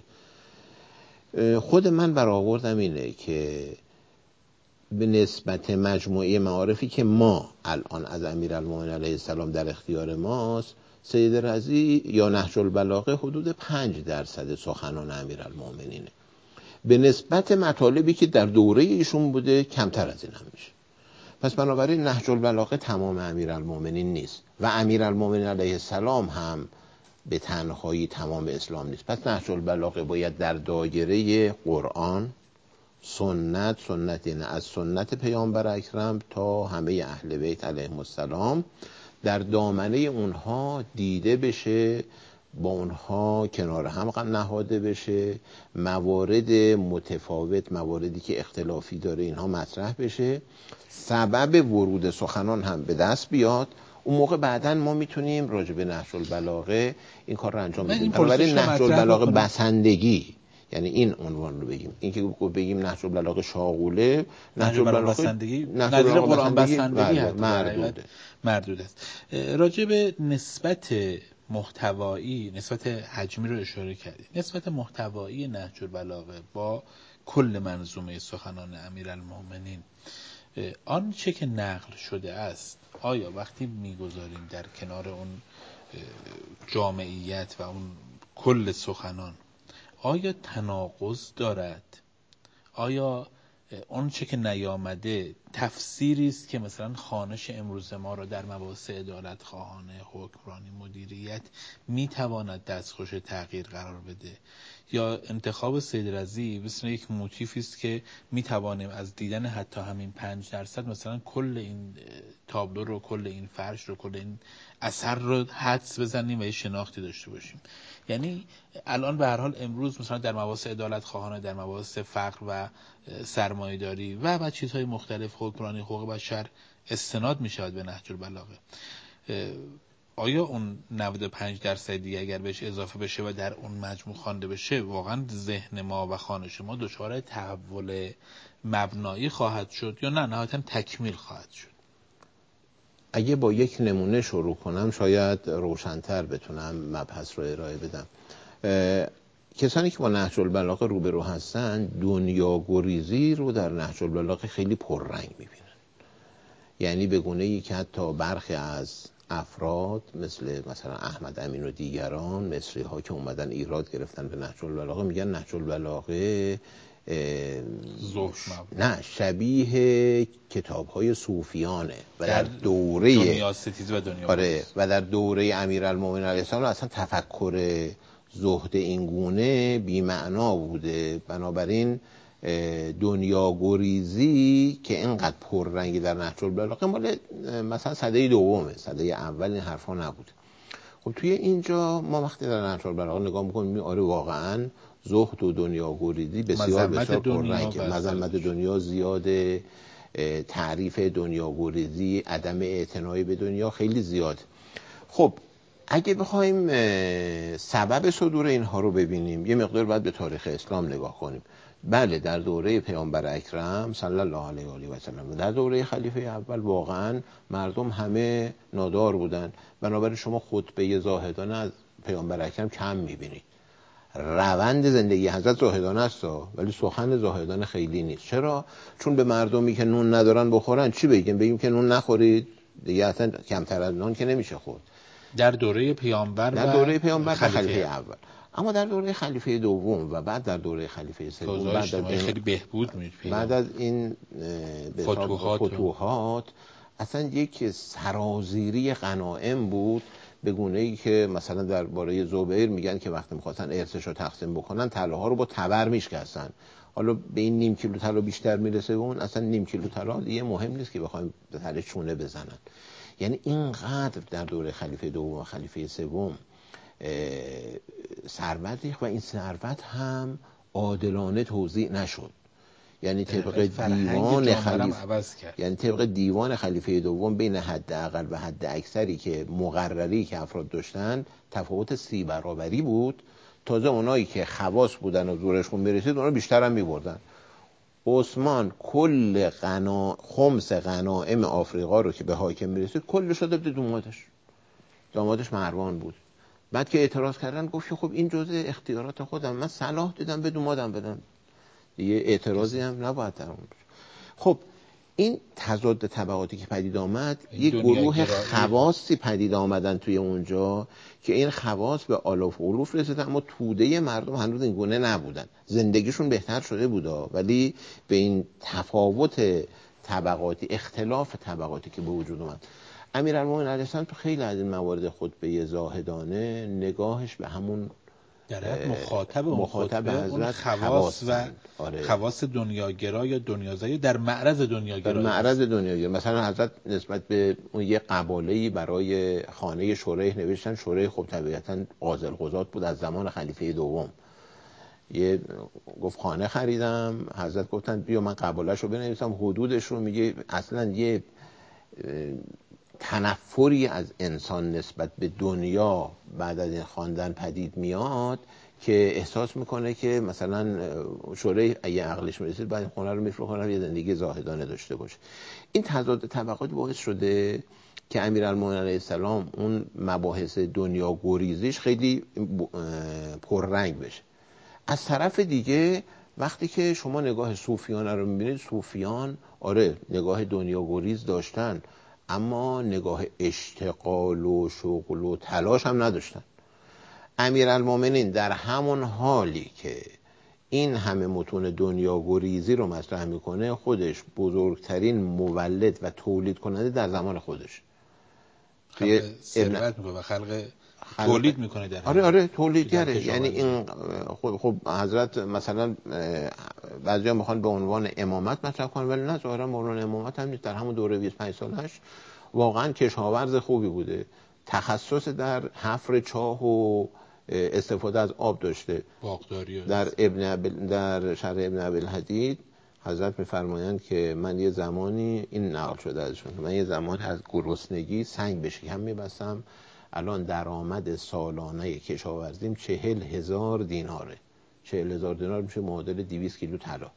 خود من برآوردم اینه که به نسبت مجموعه معارفی که ما الان از امیرالمومنین علیه السلام در اختیار ماست، سید رضی یا نهج البلاغه حدود پنج درصد سخنان امیرالمومنینه. به نسبت مطالبی که در دوره ایشون بوده کمتر از این هم میشه. پس بنابراین نهج البلاغه تمام امیرالمومنین نیست و امیرالمومنین علیه السلام هم به تنهایی تمام اسلام نیست. پس نهج البلاغه باید در دایره قرآن، سنت، سنت یعنی از سنت پیامبر اکرم تا همه اهل بیت علیهم السلام، در دامنه اونها دیده بشه، با اونها کنار هم نهاده بشه، موارد متفاوت، مواردی که اختلافی داره اینها مطرح بشه، سبب ورود سخنان هم به دست بیاد. اون موقع بعداً ما میتونیم راجع به نهج البلاغه این کار رو انجام بدیم. بنابراین نهج البلاغه بسندگی، یعنی این عنوان رو بگیم، این که بگیم نهج البلاغه شاغوله، نهج البلاغه بسندگی نظیر قرآن بسندگی مردود مردود است. راجع به نسبت محتوایی، نسبت حجمی رو اشاره کردید. نسبت محتوایی نهج البلاغه با کل منظومه سخنان امیرالمومنین، آن چه که نقل شده است، آیا وقتی میگذاریم در کنار اون جامعیت و اون کل سخنان، آیا تناقض دارد؟ آیا اون چه که نیامده تفسیری است که مثلا خوانش امروز ما رو در مباحث عدالت خواهانه، حکمرانی، مدیریت میتواند دستخوش تغییر قرار بده، یا انتخاب سید رضی مثل یک موتیفی است که می توانیم از دیدن حتی همین پنج درصد مثلا کل این تابلو رو، کل این فرش رو، کل این اثر رو حدس بزنیم و یه شناختی داشته باشیم. یعنی الان به هر حال امروز مثلا در مباحث عدالت خواهانه، در مباحث فقر و سرمایه‌داری و و چیزهای مختلف، حکمرانی، حقوق بشر استناد می شود به نهج البلاغه. آیا اون نود و پنج درصدی اگر بهش اضافه بشه و در اون مجموع خوانده بشه، واقعا ذهن ما و خوانش ما دچار تحول مبنایی خواهد شد یا نه نهایتاً تکمیل خواهد شد؟ اگه با یک نمونه شروع کنم شاید روشن‌تر بتونم مبحث رو ارائه بدم. کسانی که با نهج البلاغه روبرو هستن دنیاگریزی رو در نهج البلاغه خیلی پررنگ میبینن. یعنی به گونه‌ای که حتی برخی از افراد مثل مثلا احمد امین و دیگران مصری ها که اومدن ایراد گرفتن به نهج البلاغه میگن نهج البلاغه نه شبیه کتاب های صوفیانه و در, در دوره دنیا ستیز و دنیا آره و در دوره امیرالمومنین علیه السلام اصلا تفکر زهد این گونه بی معنا بوده. بنابراین دنیا گریزی که اینقدر پررنگی در نهج البلاغه مال مثلا سده دومه، سده اول این حرفا نبوده. خب توی اینجا ما وقتی در نهج البلاغه نگاه میکنیم آره واقعا زهد و دنیا گریزی بسیار بسیار پررنگه، مذمت دنیا زیاده، تعریف دنیا گریزی، عدم اعتنایی به دنیا خیلی زیاده. خب اگه بخوایم سبب صدور اینها رو ببینیم یه مقدار باید به تاریخ اسلام نگاه کنیم. بله در دوره پیامبر اکرم صلی الله علیه و آله و سلم، در دوره خلیفه اول واقعا مردم همه نادار بودن، بنابراین شما خطبه زاهدانه از پیامبر اکرم کم میبینید. روند زندگی حضرت زاهدانه است ولی سخن زاهدانه خیلی نیست. چرا؟ چون به مردمی که نون ندارن بخورن چی بگیم؟ بگیم که نون نخورید دیگه، اصلا کمتر از نون که نمیشه خورد. در دوره پیامبر در دوره پیامبر و خلیفه, خلیفه اول. اما در دوره خلیفه دوم و بعد در دوره خلیفه سوم بعد از این خیلی بهبود می‌بینید، بعد از این فتوحات, فتوحات اصلا یک سرازیری غنایم بود، به گونه‌ای که مثلا درباره زبیر میگن که وقتی می‌خواستن ارثش رو تقسیم بکنن طلاها رو با تبر میشکستن. حالا به این نیم کیلو طلا بیشتر میرسه و اون اصلا نیم کیلو طلا دیگه مهم نیست که بخوایم به طلا چونه بزنن. یعنی اینقدر در دوره خلیفه دوم و خلیفه سوم ثروت ریخت و این ثروت هم عادلانه توزیع نشد. یعنی طبق دیوان خلیفه یعنی طبق دیوان خلیفه دوم بین حداقل و حد اکثری که مقرری که افراد داشتن تفاوت سی برابری بود. تازه اونایی که خواص بودن و زورشون میرسید اونا بیشتر هم میبردن. عثمان کل غنا خمس غنایم آفریقا رو که به حاکم میرسید کل شده به دامادش. دامادش مروان بود. بعد که اعتراض کردن گفت خب این جزء اختیارات خودم، من صلاح دیدم به دامادم بدم. دیگه اعتراضی هم نباید در اون. خب این تضاد طبقاتی که پدید آمد یک گروه خواصی پدید آمدن توی اونجا که این خواص به آلاف و علوف رسیدن، اما توده مردم هنوز این گونه نبودن. زندگیشون بهتر شده بودا ولی به این تفاوت طبقاتی، اختلاف طبقاتی که به وجود اومد، امیرالمومنین علیه السلام تو خیلی از این موارد خطبه زاهدانه نگاهش به همون در مخاطب اون مخاطب خطبه اون خواص و آره. خواص دنیاگرا یا دنیازایی در معرض دنیاگرا در معرض دنیاگرا. مثلا حضرت نسبت به اون یه قباله‌ای برای خانه شریح نوشتن. شریح خب طبیعتاً غازل قضات بود از زمان خلیفه دوم. یه گفت خانه خریدم، حضرت گفتن بیا من قباله‌شو بنویسم، حدودش رو میگه. اصلا یه تنفری از انسان نسبت به دنیا بعد از این خواندن پدید میاد که احساس میکنه که مثلا شوره اگه عقلش میرسید بعد خونه رو میفروخونه یه زندگی زاهدانه داشته باشه. این تضاد طبقات باعث شده که امیرالمومنین علیه السلام اون مباحث دنیا گریزیش خیلی پررنگ بشه. از طرف دیگه وقتی که شما نگاه صوفیانه رو میبینید، صوفیان آره نگاه دنیا گریز داشتن اما نگاه اشتغال و شغل و تلاش هم نداشتن. امیرالمومنین در همون حالی که این همه متون دنیا گریزی رو مطرح میکنه خودش بزرگترین مولد و تولید کننده در زمان خودش خلق ثروت میکنه و خلق تولید میکنه در آره آره تولیدگره. یعنی این خب, خب حضرت مثلا بعضیا میخوان به عنوان امامت مطرح کنن، ولی نه ظاهرا به عنوان امامت هم نیست. در همون دوره بیست و پنج سالش واقعا کشاورز خوبی بوده، تخصص در حفر چاه و استفاده از آب داشته. باغداری در ابن عبل در شرح ابن عبدالحدید حضرت میفرمایند که من یه زمانی، این نقل شده ازشون، من یه زمانی از گرسنگی سنگ به شکم میبستم، الان درآمد سالانه کشاورزیم چهل هزار دیناره. چهل هزار دینار میشه معادل دویست کیلو طلا.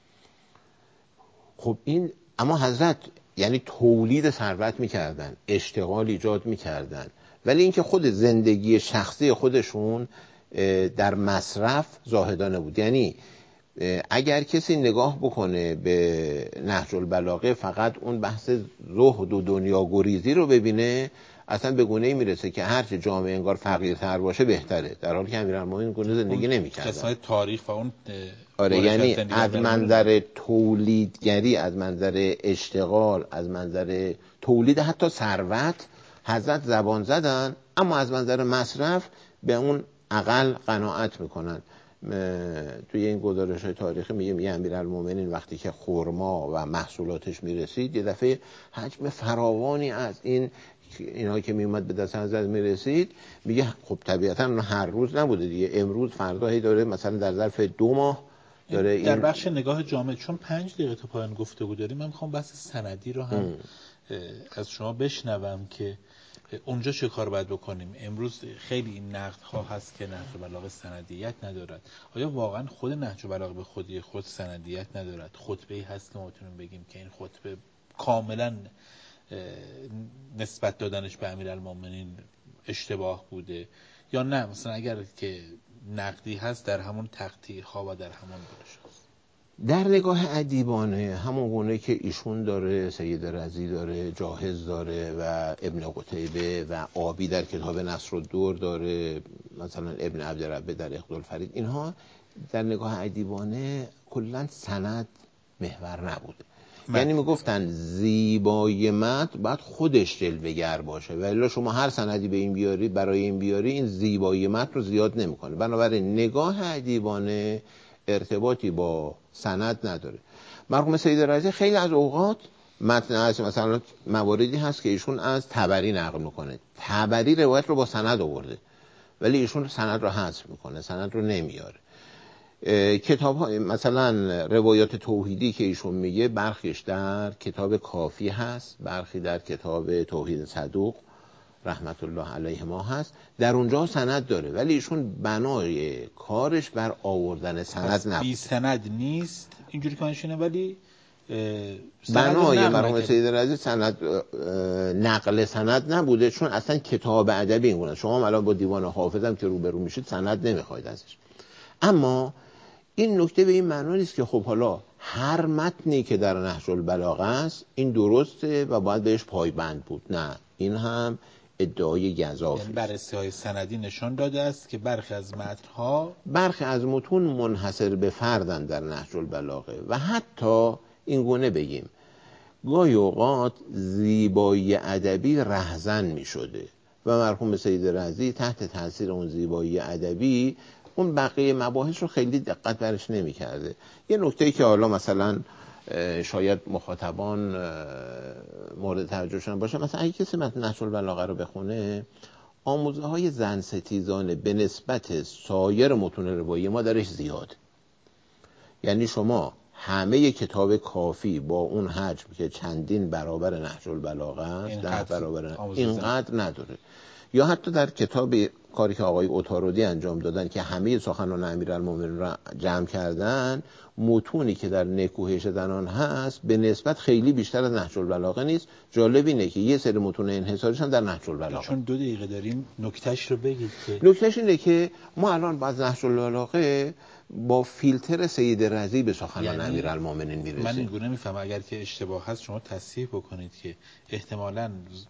خب این، اما حضرت یعنی تولید ثروت میکردن، اشتغال ایجاد میکردن، ولی اینکه خود زندگی شخصی خودشون در مصرف زاهدانه بود. یعنی اگر کسی نگاه بکنه به نهج البلاغه فقط اون بحث زهد و دنیا گریزی رو ببینه، اصلا به گونه‌ای میرسه که هرچه جامعه انگار فقیرتر باشه بهتره، در حالی که امیرالمومنین گونه زندگی نمی‌کردن. قسمت تاریخ و اون آره، یعنی از منظر تولیدگری، از منظر اشتغال، از منظر تولید حتی ثروت حضرت زبان زدن، اما از منظر مصرف به اون اقل قناعت میکنن. توی این گزارش‌های تاریخی میگه میگه امیرالمومنین وقتی که خرما و محصولاتش میرسید، یه دفعه حجم فراوانی از این اینا که میومد به دست حضرت میرسید، میگه خب طبیعتا هر روز نبوده دیگه، امروز فردا هی داره مثلا در ظرف دو ماه داره در این بخش نگاه جامع، چون پنج دقیقه تا پایان گفتگو داریم، من میخوام بحث سندی رو هم ام. از شما بشنوم که اونجا چه کار باید بکنیم. امروز خیلی این نقد ها هست که نهج البلاغه سندیت ندارد. آیا واقعا خود نهج البلاغه به خودی خود سندیت ندارد؟ خطبه‌ای هست که ما بتونیم بگیم که این خطبه کاملا نسبت دادنش به امیرالمومنین اشتباه بوده، یا نه مثلا اگر که نقدی هست در همون تقطیع‌ها و در همون برش هست؟ در نگاه ادیبانه همون گونه که ایشون داره، سید رضی داره، جاهز داره و ابن قتیبه و آبی در کتاب نصرالدور داره، مثلا ابن عبدالربه در اقدالفرید، اینها در نگاه ادیبانه کلا سند محور نبوده. یعنی میگفتن زیبایی متن باید خودش جلوه‌گر باشه، ولی شما هر سندی به این بیاری، برای این بیاری، این زیبایی متن رو زیاد نمیکنه. بنابراین نگاه ادیبانه ارتباطی با سند نداره. مرحوم سید رضی خیلی از اوقات متن هست، مثلا مواردی هست که ایشون از طبری نقل میکنه، طبری روایت رو با سند آورده ولی ایشون سند رو حذف میکنه، سند رو نمیاره. کتاب ها مثلا روایات توحیدی که ایشون میگه، برخیش در کتاب کافی هست، برخی در کتاب توحید صدوق رحمت الله علیه ما هست، در اونجا سند داره، ولی ایشون بنای کارش بر آوردن سند نبود. بی سند نیست اینجوری کنشینه، ولی بنای مرحوم سید رضی سند نقل سند نبوده، چون اصلا کتاب ادبی اینگونه. شما الان با دیوان حافظم که روبرو میشید سند نمیخواید ازش. اما این نکته به این معنی نیست که خب حالا هر متنی که در نهج البلاغه است این درسته و باید بهش پایبند بود. نه، این هم ادعای گزافی است. بررسی‌های سندی نشان داده است که برخی از متن‌ها برخی از متون منحصر به فردن در نهج البلاغه و حتی این گونه بگیم گاهی اوقات زیبایی ادبی رهزن می شده و مرحوم سید رضی تحت تاثیر اون زیبایی ادبی اون بقیه مباحث رو خیلی دقت برش نمی کرده. یه نکته‌ای که حالا مثلا شاید مخاطبان مورد توجهشون باشه، مثلا اگه کسی متن نهج البلاغه رو بخونه، آموزه های زن ستیزانه به نسبت سایر متون روایی ما درش زیاد. یعنی شما همه کتاب کافی با اون حجم که چندین برابر نهج البلاغه است، ده برابر اینقدر نداره. یا حتی در کتاب کاری که آقای عطاردی انجام دادن که همه سخنان امیرالمومنین را جمع کردن، متونی که در نکوهش زنان هست به نسبت خیلی بیشتر از نهج البلاغه نیست. جالب اینه که یه سری متون انحصاریش هم در نهج البلاغه. چون دو دقیقه داریم نکتهش رو بگید که نکتهش اینه که ما الان باز نهج البلاغه با فیلتر سید رضی به سخنان یعنی امیرالمومنین میرسیم. من این گونه میفهمم، اگر که اشتباه هست شما تصحیح بکنید که احتمالاً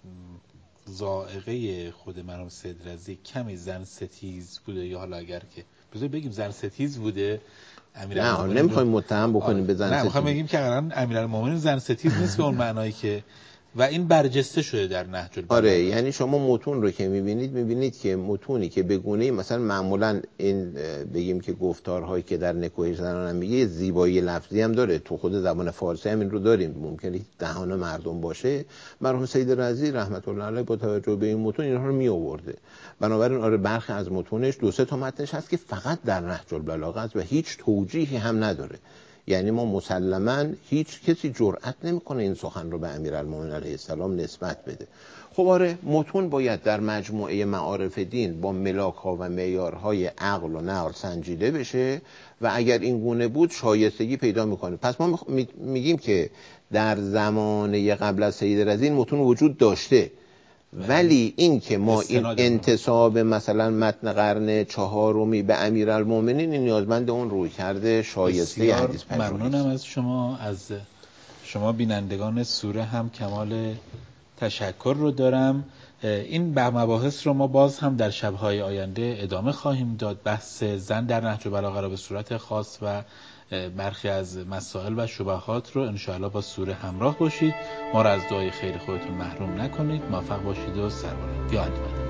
ذائقه خود مرحوم سید رضی کمی زن ستیز بوده، یا حالا اگر که بذار بگیم زن ستیز بوده امیرالمومنین. نه نمیخوایم متهم بکنیم به زن ستیز. نه، میخوایم بگیم که الان امیرالمومنین زن ستیز نیست به اون معنایی که و این برجسته شده در نهج البلاغه. آره، یعنی شما متون رو که میبینید میبینید که متونی که به گونه‌ای مثلا معمولا این بگیم که گفتارهایی که در نکوهش زنان هم میگه زیبایی لفظی هم داره، تو خود زبان فارسی هم این رو داریم، ممکنه دهان مردم باشه. مرحوم سید رضی رحمت الله علیه با توجه به این متون اینها رو می آورده. بنابراین آره برخی از متونش دو سه تا متنش هست که فقط در نهج البلاغه است و هیچ توجیهی هم نداره. یعنی ما مسلماً هیچ کسی جرئت نمیکنه این سخن رو به امیرالمومنین علیه السلام نسبت بده. خب آره، متون باید در مجموعه معارف دین با ملاک‌ها و معیارهای عقل و نقل سنجیده بشه و اگر این گونه بود شایستگی پیدا میکنه. پس ما میگیم که در زمانه قبل از سید رضی متون وجود داشته، ولی این که ما این انتساب مثلا متن قرن چهارمی به امیرالمومنین این نیازمند اون روی کرده شایسته حدیث پژوهی. ممنونم از شما. از شما بینندگان سوره هم کمال تشکر رو دارم. این مباحث رو ما باز هم در شب‌های آینده ادامه خواهیم داد. بحث زن در نهج البلاغه را به صورت خاص و برخی از مسائل و شبهات رو انشاءالله با سوره همراه باشید. ما را از دعای خیر خودتون محروم نکنید. موفق باشید و سربلند. یا